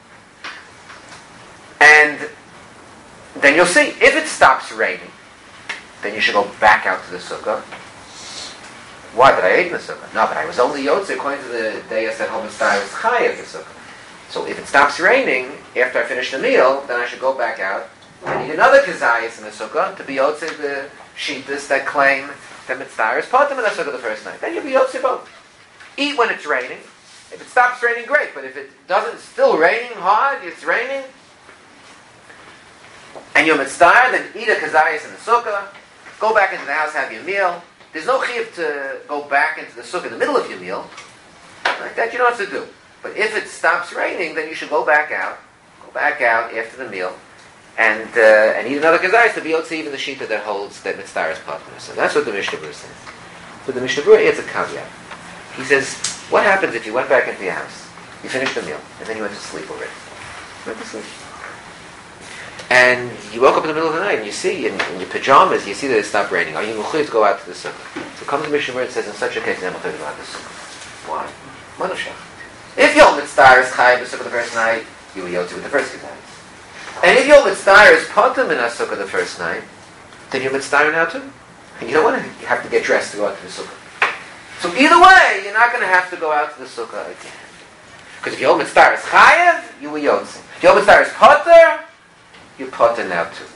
Speaker 1: And then you'll see, if it stops raining, then you should go back out to the sukkah. Why? But I ate in the sukkah. No, but I was only yotzei according to the day I said home mitzvah is chayav the sukkah. So if it stops raining after I finish the meal, then I should go back out and eat another kazayas in the sukkah to be yotzei the shittas that claim that mitzvah is potem in the sukkah the first night. Then you'll be yotzei both. Eat when it's raining. If it stops raining, great. But if it doesn't, still raining hard, it's raining, and you're mitzvah, then eat a kazayas in the sukkah. Go back into the house, have your meal. There's no chiyuv to go back into the sukkah in the middle of your meal. Like that you don't have to do. But if it stops raining, then you should go back out after the meal, and eat another kazayas to be able to even the shita that holds that mitzvah is potem. So that's what the Mishnah Berurah says. But the Mishnah Berurah adds a caveat. He says, what happens if you went back into your house, you finished the meal, and then you went to sleep already? You went to sleep. And you woke up in the middle of the night, and you see, in your pajamas, you see that it stopped raining. Are you mechuyev to go out to the sukkah? So comes the Mishnah Berurah and says, in such a case, you're not mechuyev to go out to the sukkah. Why? Manushach. If your mitzvah is chayiv the sukkah the first night, you will yotzi with the first kazayas. And if your mitzvah is potem in a sukkah the first night, then your mitzvah now too. And you don't want to, you have to get dressed to go out to the sukkah. So either way, you're not going to have to go out to the sukkah again. Because if your mitzvah is chayiv, you will yotzi. If your mitzvah is poter, you're poter now too.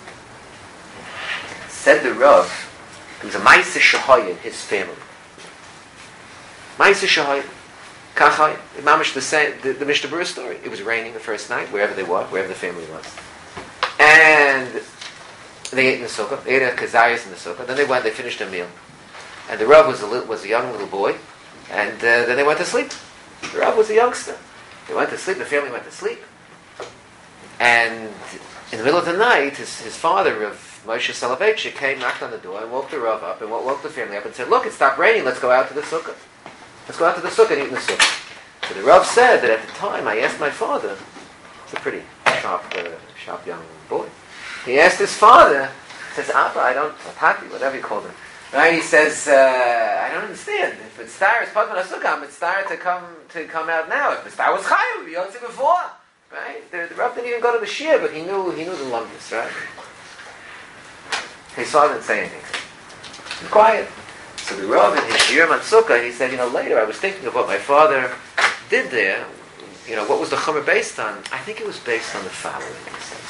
Speaker 1: Said the Rav, there was a Maisa Shahoy in his family. Maisa Shahoy. Kachai, Mamish the Mishnah Berurah story. It was raining the first night, wherever they were, wherever the family was. And they ate in the sukkah. They ate a kazayas in the sukkah. Then they finished their meal. And the Rav was a young little boy. And then they went to sleep. The Rav was a youngster. They went to sleep. The family went to sleep. And in the middle of the night, his father, Rav Moshe Soloveitchik, came, knocked on the door, and woke the Rav up, and woke the family up, and said, "Look, it stopped raining. Let's go out to the sukkah. Let's go out to the sukkah and eat in the sukkah." So the Rav said that at the time, I asked my father, he's a pretty sharp young boy. He asked his father, he says, "Abba, Tati, whatever you call him." Right? He says, "I don't understand. If it's star is part of the sukkah, it's star to come out now. If the star was high, it would be yotzi before." Right? The Rav didn't even go to the shir, but he knew the lumbus, right? His father didn't say anything. quiet. So the Rav in his Shiurim on Sukkah, he said, later I was thinking of what my father did there. What was the Chumrah based on? I think it was based on the following, he says.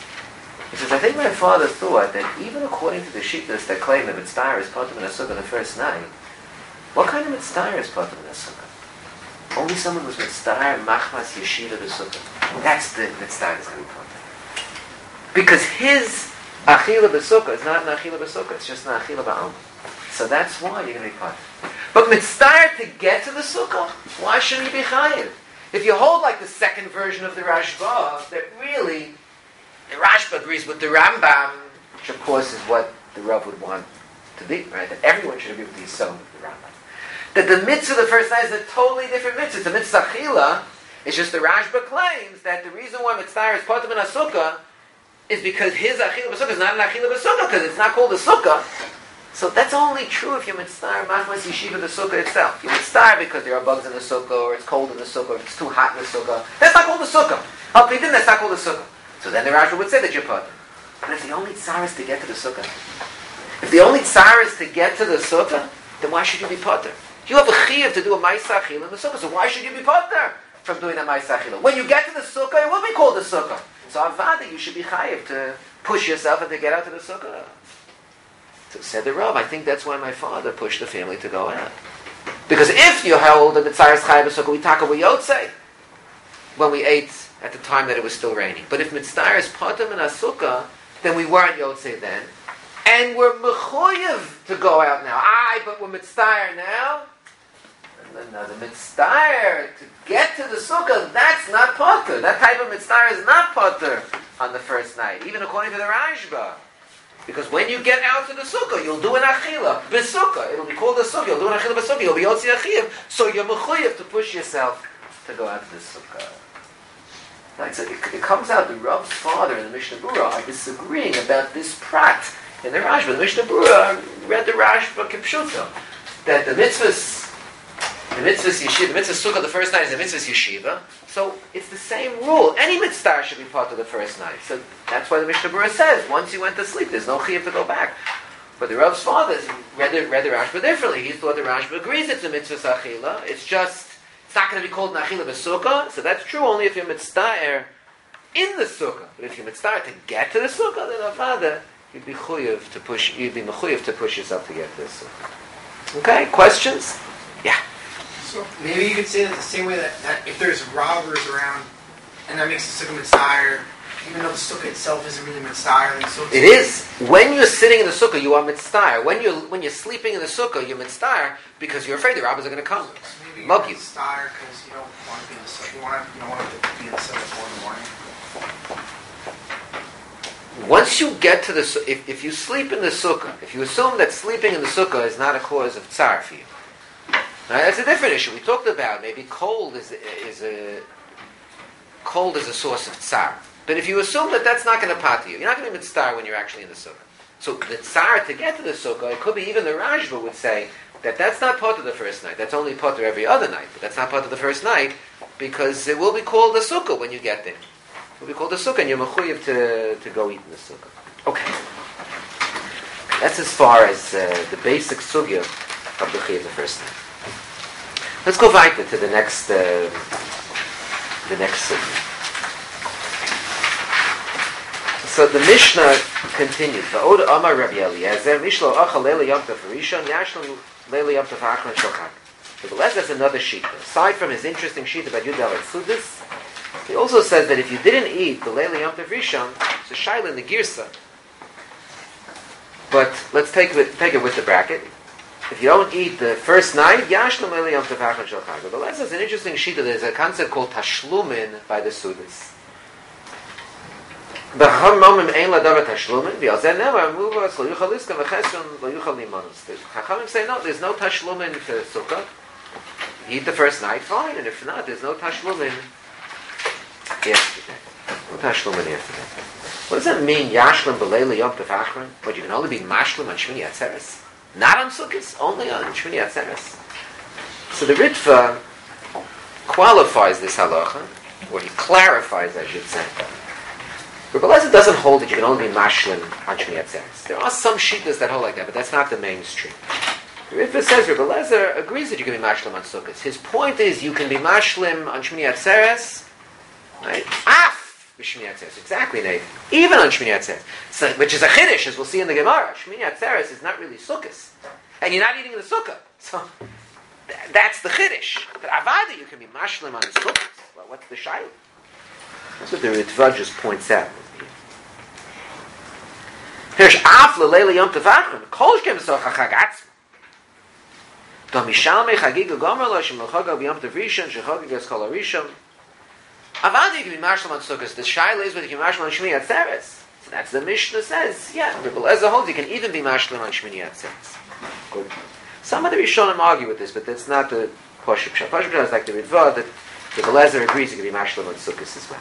Speaker 1: He says, I think my father thought that even according to the Shittas that claim that Mitzvah is Potem in a Sukkah the first night, what kind of Mitzvah is Potem in a Sukkah? Only someone who's Mitzvah, Machmas, Yeshiva, the Sukkah. That's the Mitzvah that's going to be Potem. Because his Achila B'Sukkah is not an Achila B'Sukkah, it's just an Achila B'Alma. So that's why you're going to be Potem. But Mitzvah to get to the Sukkah, why shouldn't you be Chayiv? If you hold like the second version of the Rashba, that really, the Rashba agrees with the Rambam, which of course is what the Rav would want to be, right? That everyone should agree with the Yisod of the Rambam. That the mitzvah the first night is a totally different mitzvah. It's a mitzvah Achila. It's just the Rashba claims that the reason why Mitzvah is Potem in a Sukkah is because his Achila B'Sukkah is not an Achila B'Sukkah, because it's not called a Sukkah. So that's only true if you're mitzvah machmas yeshiva the sukkah itself. You're mitzvah because there are bugs in the sukkah, or it's cold in the sukkah, or it's too hot in the sukkah. That's not called a sukkah. Al-Pidin, that's not called a sukkah. So then the Rashba would say that you're potem. But if the only tzar is to get to the sukkah, if the only tzar is to get to the sukkah, then why should you be potem? You have a chiyuv to do a ma'aseh achila in the sukkah, so why should you be potem from doing a ma'aseh achila? When you get to the sukkah, it will be called a sukkah. So avada, you should be chayiv to push yourself and to get out to the sukkah. So said the Rav, I think that's why my father pushed the family to go out. Because if you hold the Mitzvah Chayav B'Sukkah, we talk about Yotzei when we ate at the time that it was still raining. But if Mitzvah is Potem and Sukkah, then we weren't Yotzei then. And we're Mechoyev to go out now. But we're Mitzvah now. No, the Mitzvah to get to the Sukkah, that's not Potter. That type of Mitzvah is not Potter on the first night, even according to the Rashba. Because when you get out to the sukkah, you'll do an achila b'sukkah. It'll be called a sukkah. You'll do an achila b'sukkah. You'll be yotzi achiv. So you're mechuyev to push yourself to go out to the sukkah. Right, so it comes out the Rav's father and the Mishnah Berurah are disagreeing about this prat in the Rashba. The Mishnah Berurah read the Rashba kipshuta that the mitzvahs yeshiva, the mitzvah sukkah the first night is the mitzvahs yeshiva. So it's the same rule. Any mitzvah should be part of the first night. So that's why the Mishnah Berurah says once you went to sleep, there's no chiyuv to go back. But the Rav's father read the Rashba differently. He thought the Rashba agrees it's a mitzvah achila. It's not going to be called an achila b'sukkah. So that's true only if you're mitzvah in the sukkah. But if you're mitzvah to get to the sukkah, then avada you'd be mechuyev to push yourself to get to the sukkah. Okay, questions? Yeah.
Speaker 3: So maybe you could say that the same way that if there's robbers around, and that makes the sukkah mitzvah, even though the sukkah itself isn't really mitzvah.
Speaker 1: It is. When you're sitting in the sukkah, you are mitzvah. When you're sleeping in the sukkah, you're mitzvah because you're afraid the robbers are going to come,
Speaker 3: so
Speaker 1: mug you.
Speaker 3: Mitzvah because you don't want to be in the sukkah. You don't want to be in the sukkah in the morning.
Speaker 1: Once you get to the sukkah, if you sleep in the sukkah, if you assume that sleeping in the sukkah is not a cause of tsar for you. Now, that's a different issue. We talked about maybe cold is a source of tsar. But if you assume that that's not going to pat you, you're not going to be mitzvah when you're actually in the sukkah. So the tsar to get to the sukkah, it could be even the Rashba would say that that's not part of the first night. That's only part of every other night. But that's not part of the first night because it will be called a sukkah when you get there. It will be called a sukkah and you're mechuyev to go eat in the sukkah. Okay. That's as far as the basic sugya of the chiyuv the first night. Let's go weiter to the next sugya. So the Mishnah continues. Va'od Amar Rabbi Eliezer Mishlo Achal Leila Yom Tov Rishon Yashlam Leila Yom Tov Achron Shochan. So the last has another sheet. Aside from his interesting sheet about Yudel and Sudis, he also says that if you didn't eat the Leila Yom Tov Rishon, it's a shaila in the Girsa. But let's take it with the bracket. If you don't eat the first night, Yashlam Leila Yom Tov Achron Shochan. But the last has an interesting sheet. There's a concept called Tashlumin by the Sudis. Chachamim say no, there's no tashlumin to sukkah. You eat the first night, fine, and if not, there's no tashlumin after that. No tashlumin after that. What does that mean, Yashlim b'leila yom tov achron? But you can only be mashlim on Shmini Atzeres? Not on Sukkot, only on Shmini Atzeres. So the Ritva qualifies this halacha, or he clarifies, I should say. Rebbe Lezer doesn't hold that you can only be mashlim on Shmini Atzeres. There are some shittas that hold like that, but that's not the mainstream. The Ritva says Rebbe Lezer agrees that you can be mashlim on Sukkot. His point is you can be mashlim on Shmini Atzeres, right? Shmini Atzeres, exactly, Nathan. Even on Shmini Atzeres, so, which is a chiddush, as we'll see in the Gemara. Shmini Atzeres is not really Sukkos, and you're not eating the Sukkah. So that's the chiddush. But avada, you can be mashlim on the Sukkot. Well, what's the shayla? That's what the Ritva just points out. Hirsch af le'leila yom tevachrim kol shkem soch hachag atzma. Do mishal me chagig u'gomer lo shem l'chagav yom tevrishon shechagig es kol harishon. Avadi you can be mashlim on Sukkot. The shayla is whether you can be mashlim on Shmini Atzeres. So that's the Mishnah says. Yeah, Rebbe Lezer holds you can even be mashlim on Shmini Atzeres. Good. Some of the Rishonim argue with this, but that's not the Poshup Pshat. Poshup Pshat is like the Ritva that Rebbe Lezer agrees you can be mashlim on Sukkot as well.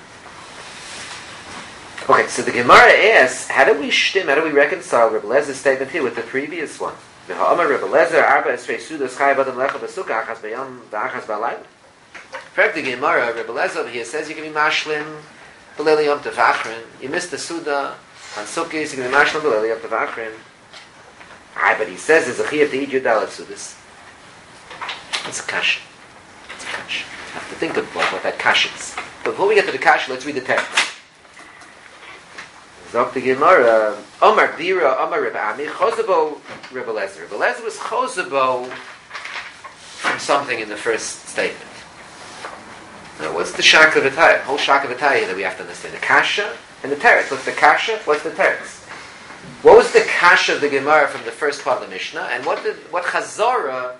Speaker 1: Okay, so the Gemara asks, how do we reconcile Rebbe Lezer's statement here with the previous one? V'ha'amar Rebbe Lezer arba esrei sudas chai badam lecha b'sukkah achas b'yam v'achas b'alayla. Correct the Gemara, Rebbe Lezer here says you can be mashlim b'leil yom tevachrin. You missed the suda on sukkahs, you can be mashlim b'leil yom tevachrin. But he says there's a chiyuv to eat yudalat sudas. It's a kasha. It's a kasha. You have to think of what that kasha is. But before we get to the kasha, let's read the text. Zok the Gemara, Omar Bira, Omar Rebbe Ami, Chozabo Rebbe Lezer. Rebbe Lezer was Chozabo from something in the first statement. Now, what's the Shaka V'tayah? Whole Shaka V'tayah that we have to understand. The Kasha and the Teretz. What's the Kasha? What's the Teretz? What was the Kasha of the Gemara from the first part of the Mishnah? And what Chazara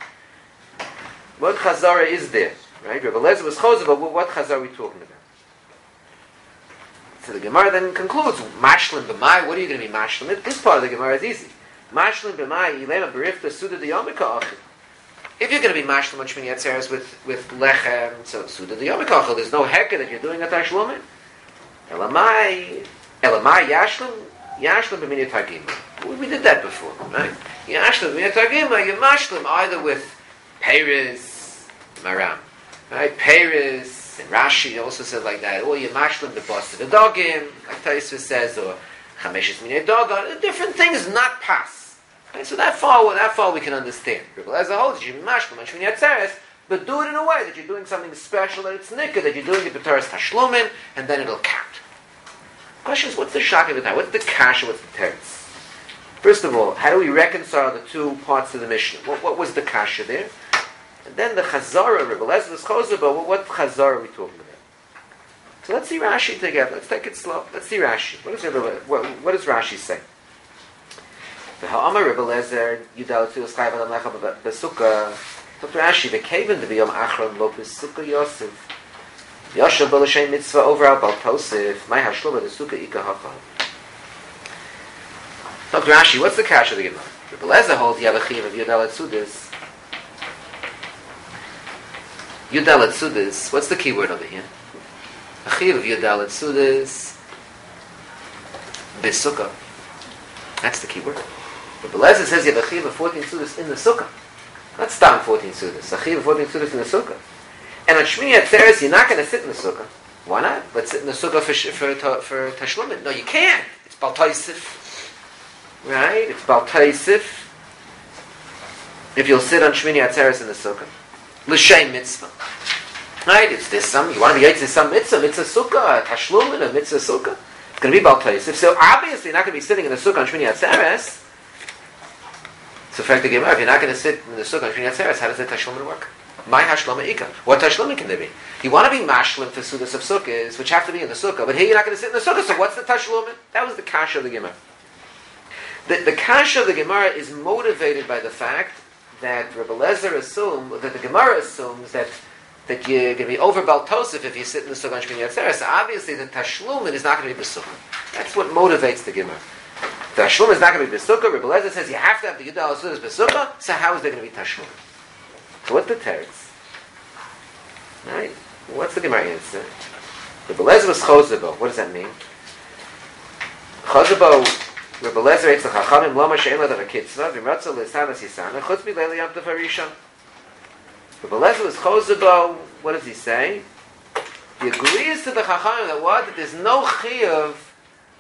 Speaker 1: is there? Right? Rebbe Lezer was Chozabo. What Chazara are we talking about? So the Gemara then concludes, Mashlim b'mai, what are you going to be mashlim? This part of the Gemara is easy. Mashlim b'mai, yilema berifta suda diyomika achim. If you're going to be mashlim on Shmini Atzeres with lechem, so suda diyomika achim, there's no heka that you're doing a tashlumin. Elamai yashlim b'minya targima. We did that before, right? Yashlim b'minya targima, you're mashlim either with Peres, Maram, right? Peres, and Rashi also said like that, or Yemashlim the boss of the dogim, like Taisva says, or Chameshes Minei Dogon, different things not pass. Right? So that far we can understand. As a whole, you Yemashlim and Shmini Atzeres, but do it in a way that you're doing something special, that it's nikah, that you're doing it b'taras tashlumin, and then it'll count. The question is, what's the shaka of the What's the kasha? What's the teretz? First of all, how do we reconcile the two parts of the Mishnah? What was the kasha there? And then the Chazara, Rebbe Lezer's Chozabo, what Chazara are we talking about? So let's see Rashi together. Let's take it slow. Let's see Rashi. What does Rashi say? The Ha'amar Rebbe Lezer, Yudal Tzilas Chayv Adam Lecha B'Sukkah. Dr. Rashi, V'keven D'Biyom Achron Lo B'Sukkah Yosef. Yoshev B'Lashem Mitzvah Over Al Bal Tosef. May Hashlo B'Sukkah Ika Hafa. Dr. Rashi, what's the cash of the Gemara? Rebbe Lezer holds you have a chiv of Yudal Tzudas. Yudalat Sudas, what's the key word over here? A chiv of Yudalat Sudas B'Sukkah. That's the key word. But Belezer says you have a chiv of 14 Sudas in the Sukkah. Not down 14 Sudas. A chiv of 14 Sudas in the Sukkah. And on Shmini Atzeres, you're not going to sit in the Sukkah. Why not? Let's sit in the Sukkah for Tashlumin. No, you can't. It's Bal Taisif. Right? It's Bal Taisif. If you'll sit on Shmini Atzeres in the Sukkah. L'shem mitzvah. Right? You want to be Yitzis some mitzvah sukkah, tashlumin, a mitzvah sukkah. It's going to be Bal Taisif. So obviously you're not going to be sitting in the sukkah on Shmini Atzeres. So fact the Gemara, if you're not going to sit in the sukkah on Shmini Atzeres, how does the tashlumin work? My hashlama ika. What tashlumin can there be? You want to be mashlim for sudas of sukkahs, which have to be in the sukkah, but here you're not going to sit in the sukkah, so what's the tashlumin? That was the kasha of the Gemara. The kasha of the Gemara is motivated by the fact that Rebbe Lezer assumes, that the Gemara assumes that you're going to be over Bal Tosef if you sit in the Sukkah on Shmini Atzeres. So obviously the Tashlumin is not going to be B'Sukkah. That's what motivates the Gemara. The Tashlumin is not going to be B'Sukkah. Rebbe Lezer says you have to have the Yudal Sudas B'Sukkah, so how is there going to be Tashlumin? So what's the teretz? Right? What's the Gemara answer? Rebbe Lezer was Chozabo. What does that mean? Chozabo, Rebbe Lezer eats the Chachamim Lama She'en Ladav HaKitzvah V'imratza L'Sanas Yisana Chutz B'Leili Yom Tov HaRishon. Rebbe Lezer was Chozabo. What does he say? He agrees to the Chachamim that what? That there's no chiyuv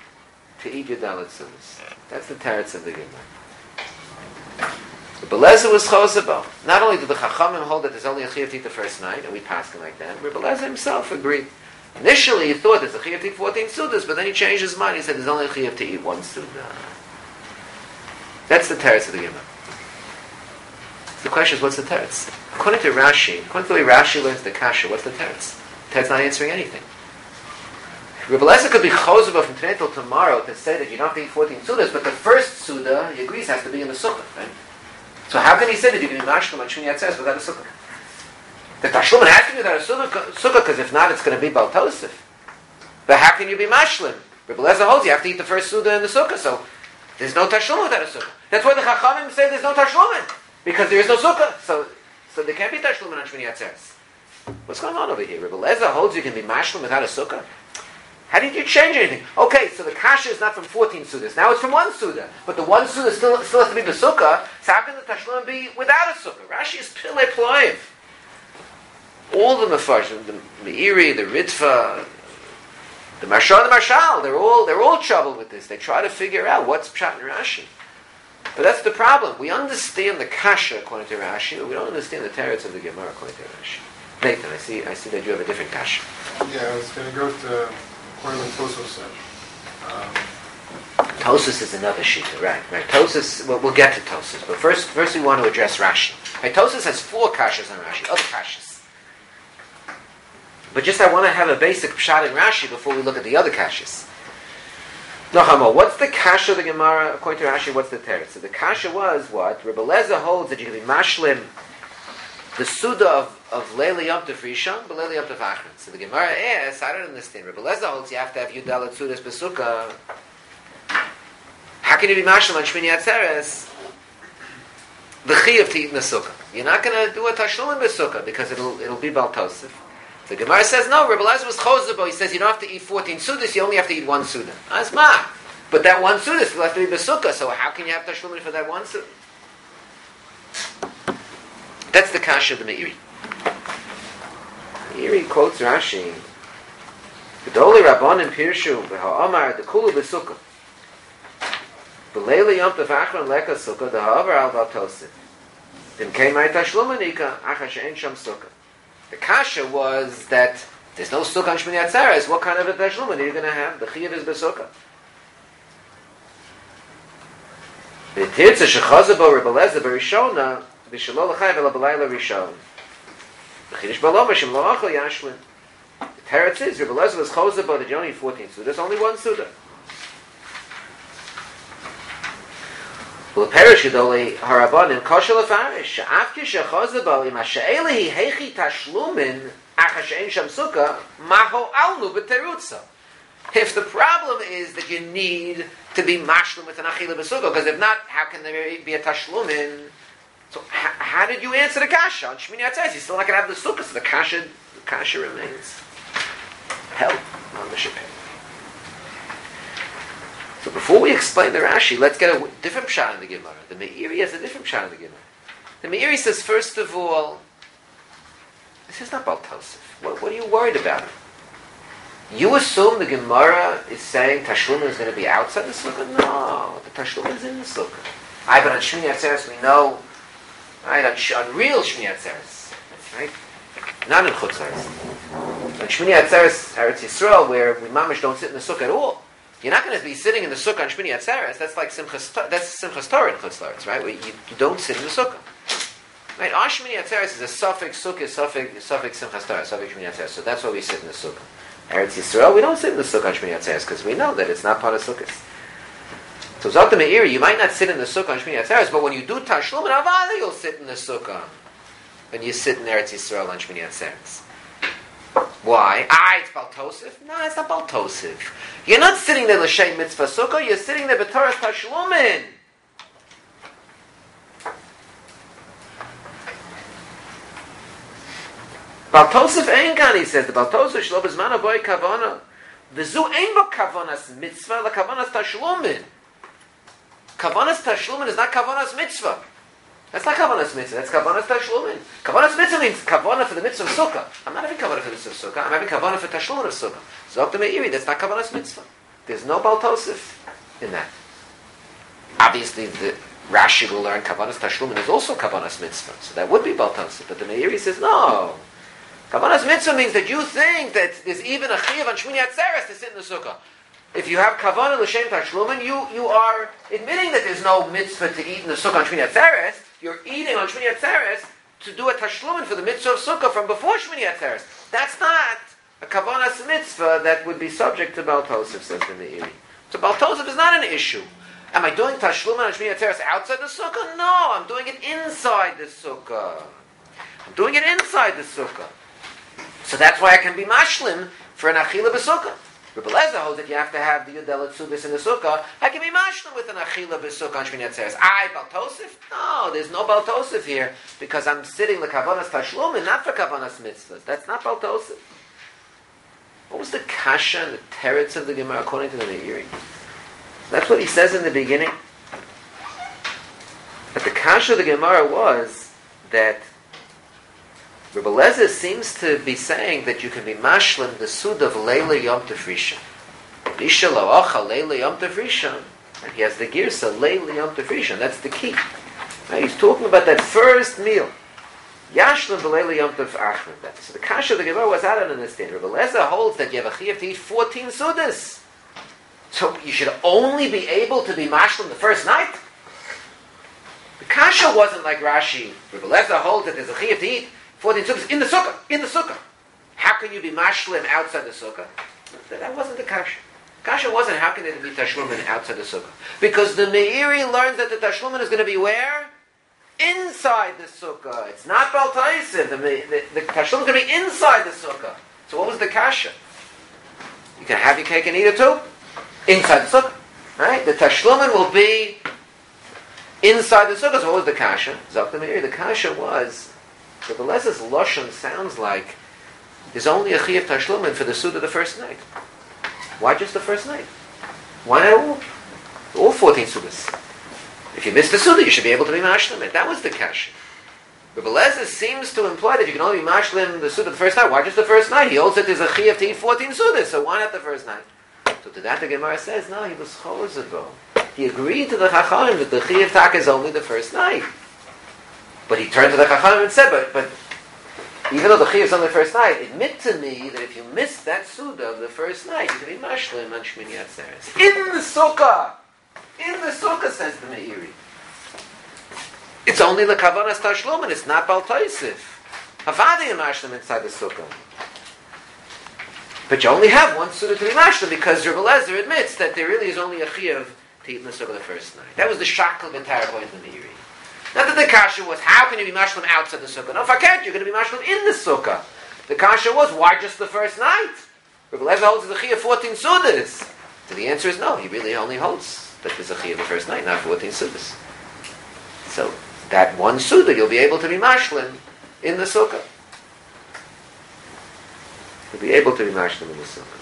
Speaker 1: to eat your dalet sudas. That's the teretz of the Gemara. The Beleza was chosabo. Not only did the Chachamim hold that there's only a chiyuv to eat the first night, and we passed him like that, but Beleza himself agreed. Initially, he thought there's a chiyuv to eat 14 sudas, but then he changed his mind. He said there's only a chiyuv to eat one suda. That's the teretz of the Gemara. The question is, what's the teretz? According to Rashi, according to the way Rashi learns the kasha, what's the teretz? The teretz not answering anything. Rebbe Lezer could be chosaba from today till tomorrow to say that you don't have to eat 14 sudas, but the first suda, he agrees, has to be in the sukkah, right? So how can he say that you can be mashlim on Shmini Atzeres without a sukkah? The tashlumin has to be without a sukkah, because if not, it's going to be Bal Tosef. But how can you be mashlim? Rebbe Lezer holds you have to eat the first suda in the sukkah, so there's no tashlumin without a sukkah. That's why the Chachamim say there's no tashlumin, because there is no sukkah. So there can't be tashlumin on Shmini Atzeres. What's going on over here? Rebbe Lezer holds you can be mashlim without a sukkah. How did you change anything? Okay, so the kasha is not from 14 sudas. Now it's from one suda. But the one suda still has to be the sukkah. So how can the tashlum be without a sukkah? Rashi is pilei ploiv. All the mefarshim, the Meiri, the Ritva, the Mashal, the Mashal, they're all troubled with this. They try to figure out what's pshat in Rashi. But that's the problem. We understand the kasha according to Rashi, but we don't understand the teretz of the Gemara according to Rashi. Nathan, I see that you have a different kasha.
Speaker 4: Yeah, I was going to go to what Tosos said.
Speaker 1: Tosos is another shita, right? Tosos, we'll get to Tosos, but first we want to address Rashi. Right, Tosos has 4 kashas on Rashi, other kashas. But just I want to have a basic pshat in Rashi before we look at the other kashas. Nochamo, what's the kasha of the Gemara according to Rashi? What's the teretz? So the kasha was what? Rebbe Lezer holds that you can be mashlim the suda of Leili Yom Tov Rishon, but Leili Yom Tov Achron. So the Gemara asks, I don't understand. Rebbe Lezer holds you have to have Yudalat Sudas Besukah. How can you be mashlim on Shmini Atzeres the chiyuv to eat in the sukkah? You're not going to do a tashlum in the sukkah because it'll be Bal Tosef. The Gemara says no. Rebbe Lezer was chozabo. He says you don't have to eat 14 sudas. You only have to eat one suda. Asma, but that one suda still has to be besukah. So how can you have tashlum for that one suda? That's the kasha of the Meiri. Meiri quotes Rashi. Gedolei Rabbanim Pirshu v'ha'amar dekulu b'sukkah. B'leili yom tov achron leka sukkah da'avar al v'atosif. Dimkei mai tashlum anika achar she'en sham sukkah. The kasha was that there's no sukkah on Shmini Atzeres. What kind of a tashlum are you going to have? The chiyuv is b'sukkah. V'tirtza shechaza bo Rebbe Lezer b'rishona B'shalol l'chayv ela b'layla rishon. B'chidish b'alom Hashem lo achol yashlin. The teretz is, Rebbe Lezer was chozabo that you only need 14 suda. There's only one suda. L'perish gedolei harabanim kosher l'farish. She'af kishachozabo im ha'she'elehi heichi tashlumin achar she'en sham sukkah maho alnu b'terutza. If the problem is that you need to be mashlim with an achila b'sukkah, because if not, how can there be a tashlumin? So how did you answer the kasha on Shmini Atzeres? You're still not going to have the sukkah, so the kasha remains. Help on the shepeh. So before we explain the Rashi, let's get a different pshat in the Gemara. The Meiri has a different pshat in the Gemara. The Meiri says, first of all, this is not Bal Tosef. What are you worried about? You assume the Gemara is saying Tashlum is going to be outside the sukkah? No, the Tashlum is in the sukkah. But on Shmini Atzeres we know, right, on real Shmini Atzeres, that's right, not in Chutz La'aretz. On Shmini Atzeres, Eretz Yisrael, where we mamish don't sit in the sukkah at all. You're not going to be sitting in the sukkah on Shmini Atzeres. That's like Simchas Torah in Chutz La'aretz, right? Where you don't sit in the sukkah. Right? Our Shmini Atzeres is a suffix sukkah, suffix Simchas Torah, suffix Shmini Atzeres. So that's why we sit in the sukkah. Eretz Yisrael, we don't sit in the sukkah on Shmini Atzeres because we know that it's not part of sukkahs. So Zot the Meiri, you might not sit in the sukkah on Shmini Atzeres, but when you do Tashlum and Avada, you'll sit in the sukkah. When you sit in Eretz Yisrael on Shmini Atzeres. Why? It's Bal Tosef? No, it's not Bal Tosef. You're not sitting there l'shem mitzvah sukkah, you're sitting there b'Torah Tashlumin. Bal Tosef ein gan, he says. The Bal Tosef shlo b'zman aboy kavana. V'zu ein bo kavanas mitzvah, la kavanas Tashlumin. Kavanas Tashlumin is not Kavanas Mitzvah. That's not Kavanas Mitzvah, that's Kavanas Tashlumin. Kavanas Mitzvah means Kavanah for the Mitzvah of Sukkah. I'm not having Kavanah for the Mitzvah of Sukkah, I'm having Kavanah for Tashlumin of Sukkah. Zok the Meiri, that's not Kavanas Mitzvah. There's no Bal Tosef. in that. Obviously, the Rashi will learn Kavanas Tashlumin is also Kavanas Mitzvah, so that would be Baltosif. But the Meiri says, no. Kavanas Mitzvah means that you think that there's even a Chiyav on Shmini Atzeres to sit in the Sukkah. If you have Kavanah L'Shem Tashlumin, you are admitting that there's no Mitzvah to eat in the Sukkah on Shmini Atzeres. You're eating on Shmini Atzeres to do a Tashlumin for the Mitzvah of Sukkah from before Shmini Atzeres. That's not a Kavanas Mitzvah that would be subject to Baltosif, says the Meiri. So Baltosif is not an issue. Am I doing Tashlumin on Shmini Atzeres outside the Sukkah? No, I'm doing it inside the Sukkah. I'm doing it inside the Sukkah. So that's why I can be mashlim for an Achila b'Sukkah. Rebbe Lezer holds that you have to have the Yudel Tzubis in the Sukkah. I can be mashlim with an Achila b'Sukkah on Shmini Atzeres. Baltosif? No, there's no Baltosif here because I'm sitting the Kavanas Tashlumin, not for Kavanas Mitzvahs. That's not Baltosif. What was the kasha and the teretz of the Gemara according to the Meiri? That's what he says in the beginning. But the kasha of the Gemara was that Rebbe Lezer seems to be saying that you can be mashlim the sud of Leila Yom Tov Isha lo acha Leila Yom Tov and he has the girsa Leila Yom Tov. That's the key. Right? He's talking about that first meal. Yashlim b'Leila Yom Tov Achmed. So the kasha of the Gemara was, I don't understand. Rebbe Lezer holds that you have a chiyuv to eat 14 sudas. So you should only be able to be mashlim the first night? The kasha wasn't like Rashi. Rebbe Lezer holds that there's a chiyuv to eat 14 sudas in the sukkah. In the sukkah. How can you be mashlim outside the sukkah? That wasn't the kasha. Kasha wasn't how can there be tashlumin outside the sukkah? Because the Meiri learns that the tashlumin is going to be where? Inside the sukkah. It's not Baltaisim. The tashlumin is going to be inside the sukkah. So what was the kasha? You can have your cake and eat it too? Inside the sukkah. Right? The tashlumin will be inside the sukkah. So what was the kasha? Zok the Meiri. The kasha was that the Lezer's Lashon sounds like there's only a chiyuv tashlumin for the suda the first night. Why just the first night? Why not all 14 sudas? If you miss the suda, you should be able to be mashlim it. That was the kasha. Rebbe Lezer seems to imply that you can only be mashlim the suda the first night. Why just the first night? He holds that there's a chiyuv to eat 14 sudas, so why not the first night? So to that the Gemara says, no, he was chozavo. He agreed to the Chachamim that the chiyuv tak is only the first night. But he turned to the Chachamim and said, but even though the chiyuv is on the first night, admit to me that if you miss that suda of the first night, you can be mashlim on Shmini Atzeres. In the sukkah! In the sukkah, says the Meiri. It's only the kavanas tashlumin, it's not baltaisif. Havadi and mashlim inside the sukkah. But you only have one suda to be mashlim because Rebbe Lezer admits that there really is only a chiyuv to eat in the sukkah the first night. That was the shackle of entire point of the Meiri. Not that the kasha was, how can you be mashlim outside the sukkah? No, if I can't, you're going to be mashlim in the sukkah. The kasha was, why just the first night? Rebbe Lezer holds the chiyuv 14 sudas. So the answer is no, he really only holds that there's a chiyuv the first night, not 14 sudas. So that one suda, you'll be able to be mashlim in the sukkah. You'll be able to be mashlim in the sukkah.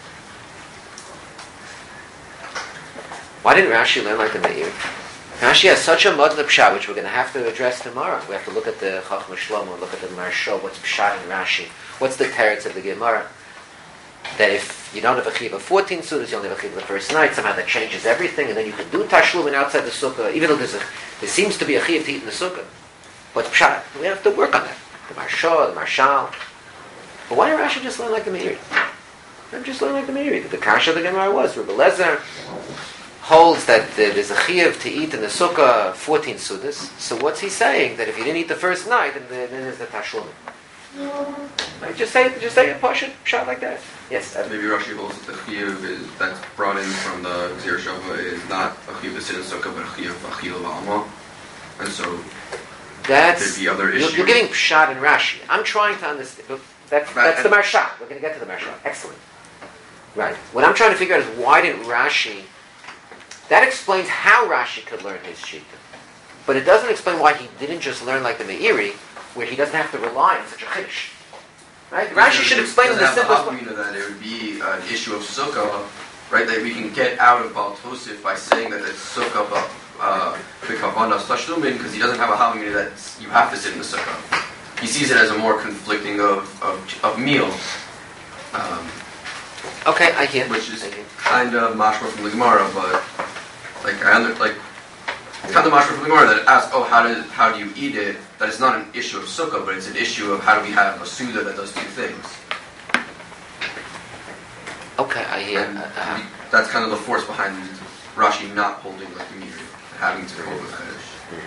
Speaker 1: Why didn't Rashi learn like the Meir? Rashi has such a modna pshat, which we're going to have to address tomorrow. We have to look at the Chachma Shlomo, look at the Maharsha, what's pshat in Rashi, what's the teretz of the Gemara. That if you don't have a chiyuv of 14 sudas, you only have a chiyuv the first night, somehow that changes everything, and then you can do tashlumin outside the sukkah, even though there seems to be a chiyuv to eat in the sukkah. What's pshat? We have to work on that. The Maharsha, the Marshal. But why did Rashi just learn like the Meiri? I'm just learning like the Meiri. The kasha of the Gemara was, Rebbe Lezer holds that there's a chiyuv to eat in the sukkah 14 sudas. So what's he saying? That if you didn't eat the first night, then there's the tashlumin. Right? Just say a pshat like that. Yes.
Speaker 5: Maybe Rashi holds that the chiyuv that's brought in from the Gzir Shava is not a chiyuv to sit in sukkah, but a chiyuv achil v'alma. And so there'd be other issues.
Speaker 1: You're giving pshat in Rashi. I'm trying to understand. That's the Maharsha. We're going to get to the Maharsha. Excellent. Right. What I'm trying to figure out is why didn't Rashi... That explains how Rashi could learn his shita. But it doesn't explain why he didn't just learn like the Meiri, where he doesn't have to rely on such a chiddush. Right? Rashi should explain in the simplest way.
Speaker 5: That it would be an issue of sukkah, right? That we can get out of Baltosif by saying that it's sukkah b'kavanas tashlumin, because he doesn't have a havamina that you have to sit in the sukkah. He sees it as a more conflicting of meal.
Speaker 1: Okay, I hear.
Speaker 5: Which is kind of mashma from the Gemara, but kind of mashma from the Gemara that asks, oh, how do you eat it? That it's not an issue of sukkah, but it's an issue of how do we have a suda that does two things.
Speaker 1: Okay, I hear.
Speaker 5: And that's kind of the force behind Rashi not holding like the meter, having to hold the Kaddish.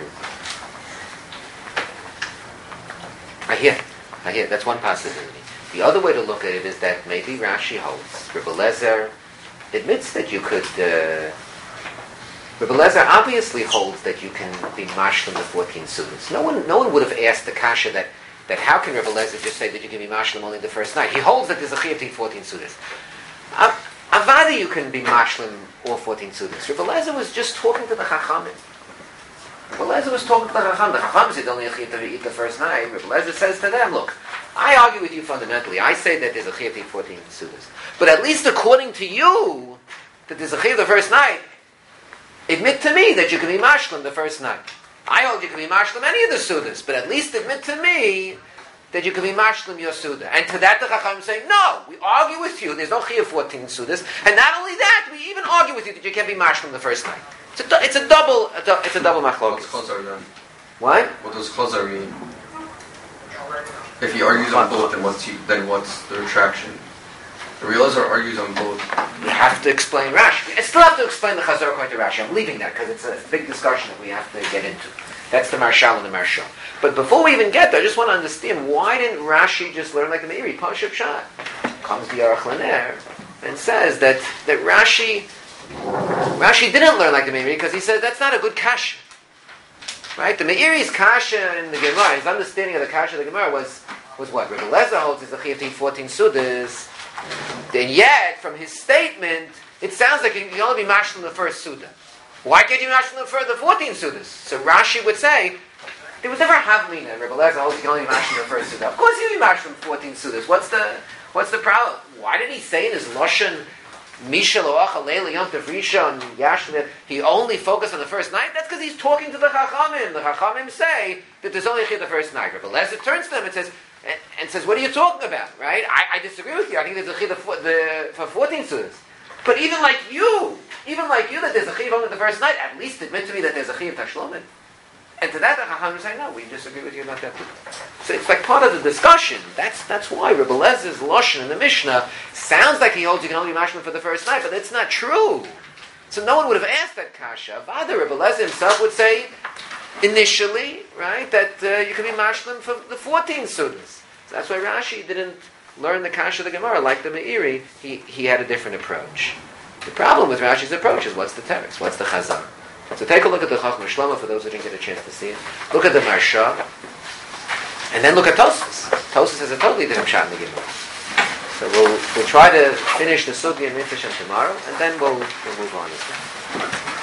Speaker 1: I hear. That's one possibility. The other way to look at it is that maybe Rashi holds. Rebbe Lezer admits that you could. Rebbe Lezer obviously holds that you can be mashlim the 14 sudas. No one would have asked the kasha that how can Rebbe Lezer just say that you can be mashlim only the first night? He holds that there's a chiyuv to eat 14 sudas. Avada, you can be mashlim all 14 sudas. Rebbe Lezer was just talking to the chachamim. Rebbe Lezer was talking to the chacham. The chacham said only a chiyuv to eat the first night. Rebbe Lezer says to them, look, I argue with you fundamentally. I say that there's a chiyuv to eat 14 sudas. But at least according to you, that there's a chiyuv the first night, admit to me that you can be mashlim the first night. I hold you can be mashlim any of the sudas, but at least admit to me that you can be mashlim your suda. And to that the chacham is saying, no, we argue with you, there's no chiyuv 14 sudas, and not only that, we even argue with you that you can't be mashlim the first night. It's a double machlokes.
Speaker 5: What's chazar then?
Speaker 1: What?
Speaker 5: What does chazar mean? If he argues on both, then what's the retraction? The Reelezer argues on both.
Speaker 1: We have to explain Rashi. I still have to explain the Chazar according to Rashi. I'm leaving that because it's a big discussion that we have to get into. That's the Marshal and the Marshal. But before we even get there, I just want to understand, why didn't Rashi just learn like the Meiri? Pashup Pshat. Comes the Aruch Laner and says that Rashi didn't learn like the Meiri because he said that's not a good kasha. Right? The Meiri's kasha in the Gemara, his understanding of the kasha of the Gemara was what? Rebbe Lezer holds is the chiyuv to eat 14 sudas. Then yet, from his statement, it sounds like you can only be mashlim the first suda. Why can't you be mashlim the 14 sudas? So Rashi would say, there was never a havmina. Rebbe Lezer holds you can only be mashlim the first suda. Of course you can be mashlim 14 sudas. What's the problem? Why did he say in his lashon, Misha lo'acha leila yom tov rishon yashlim, he only focused on the first night? That's because he's talking to the chachamim. The chachamim say that there's only a chiyuv the first night. Rebbe Lezer turns to them and says, what are you talking about, right? I disagree with you. I think there's a chiyuv for 14 sudas. But even like you, that there's a chiyuv only the first night, at least admit to me that there's a chiyuv tashlomin. And to that, the chachamim say, no, we disagree with you about that too. So it's like part of the discussion. That's why Rebbe Lezer's lashon in the Mishnah sounds like he holds you can only be mashlim for the first night, but that's not true. So no one would have asked that kasha. Rather, Rebbe Lezer himself would say, initially, right, that you can be mashlim for the 14 sudas. So that's why Rashi didn't learn the kasha of the Gemara like the Meiri. He had a different approach. The problem with Rashi's approach is what's the teretz, what's the chazar. So take a look at the Chachma Shlomo for those who didn't get a chance to see it. Look at the Marsha, and then look at Tosfos. Tosfos has a totally different shot in the Gemara. So we'll try to finish the sugya in Mitzvah tomorrow, and then we'll move on as well.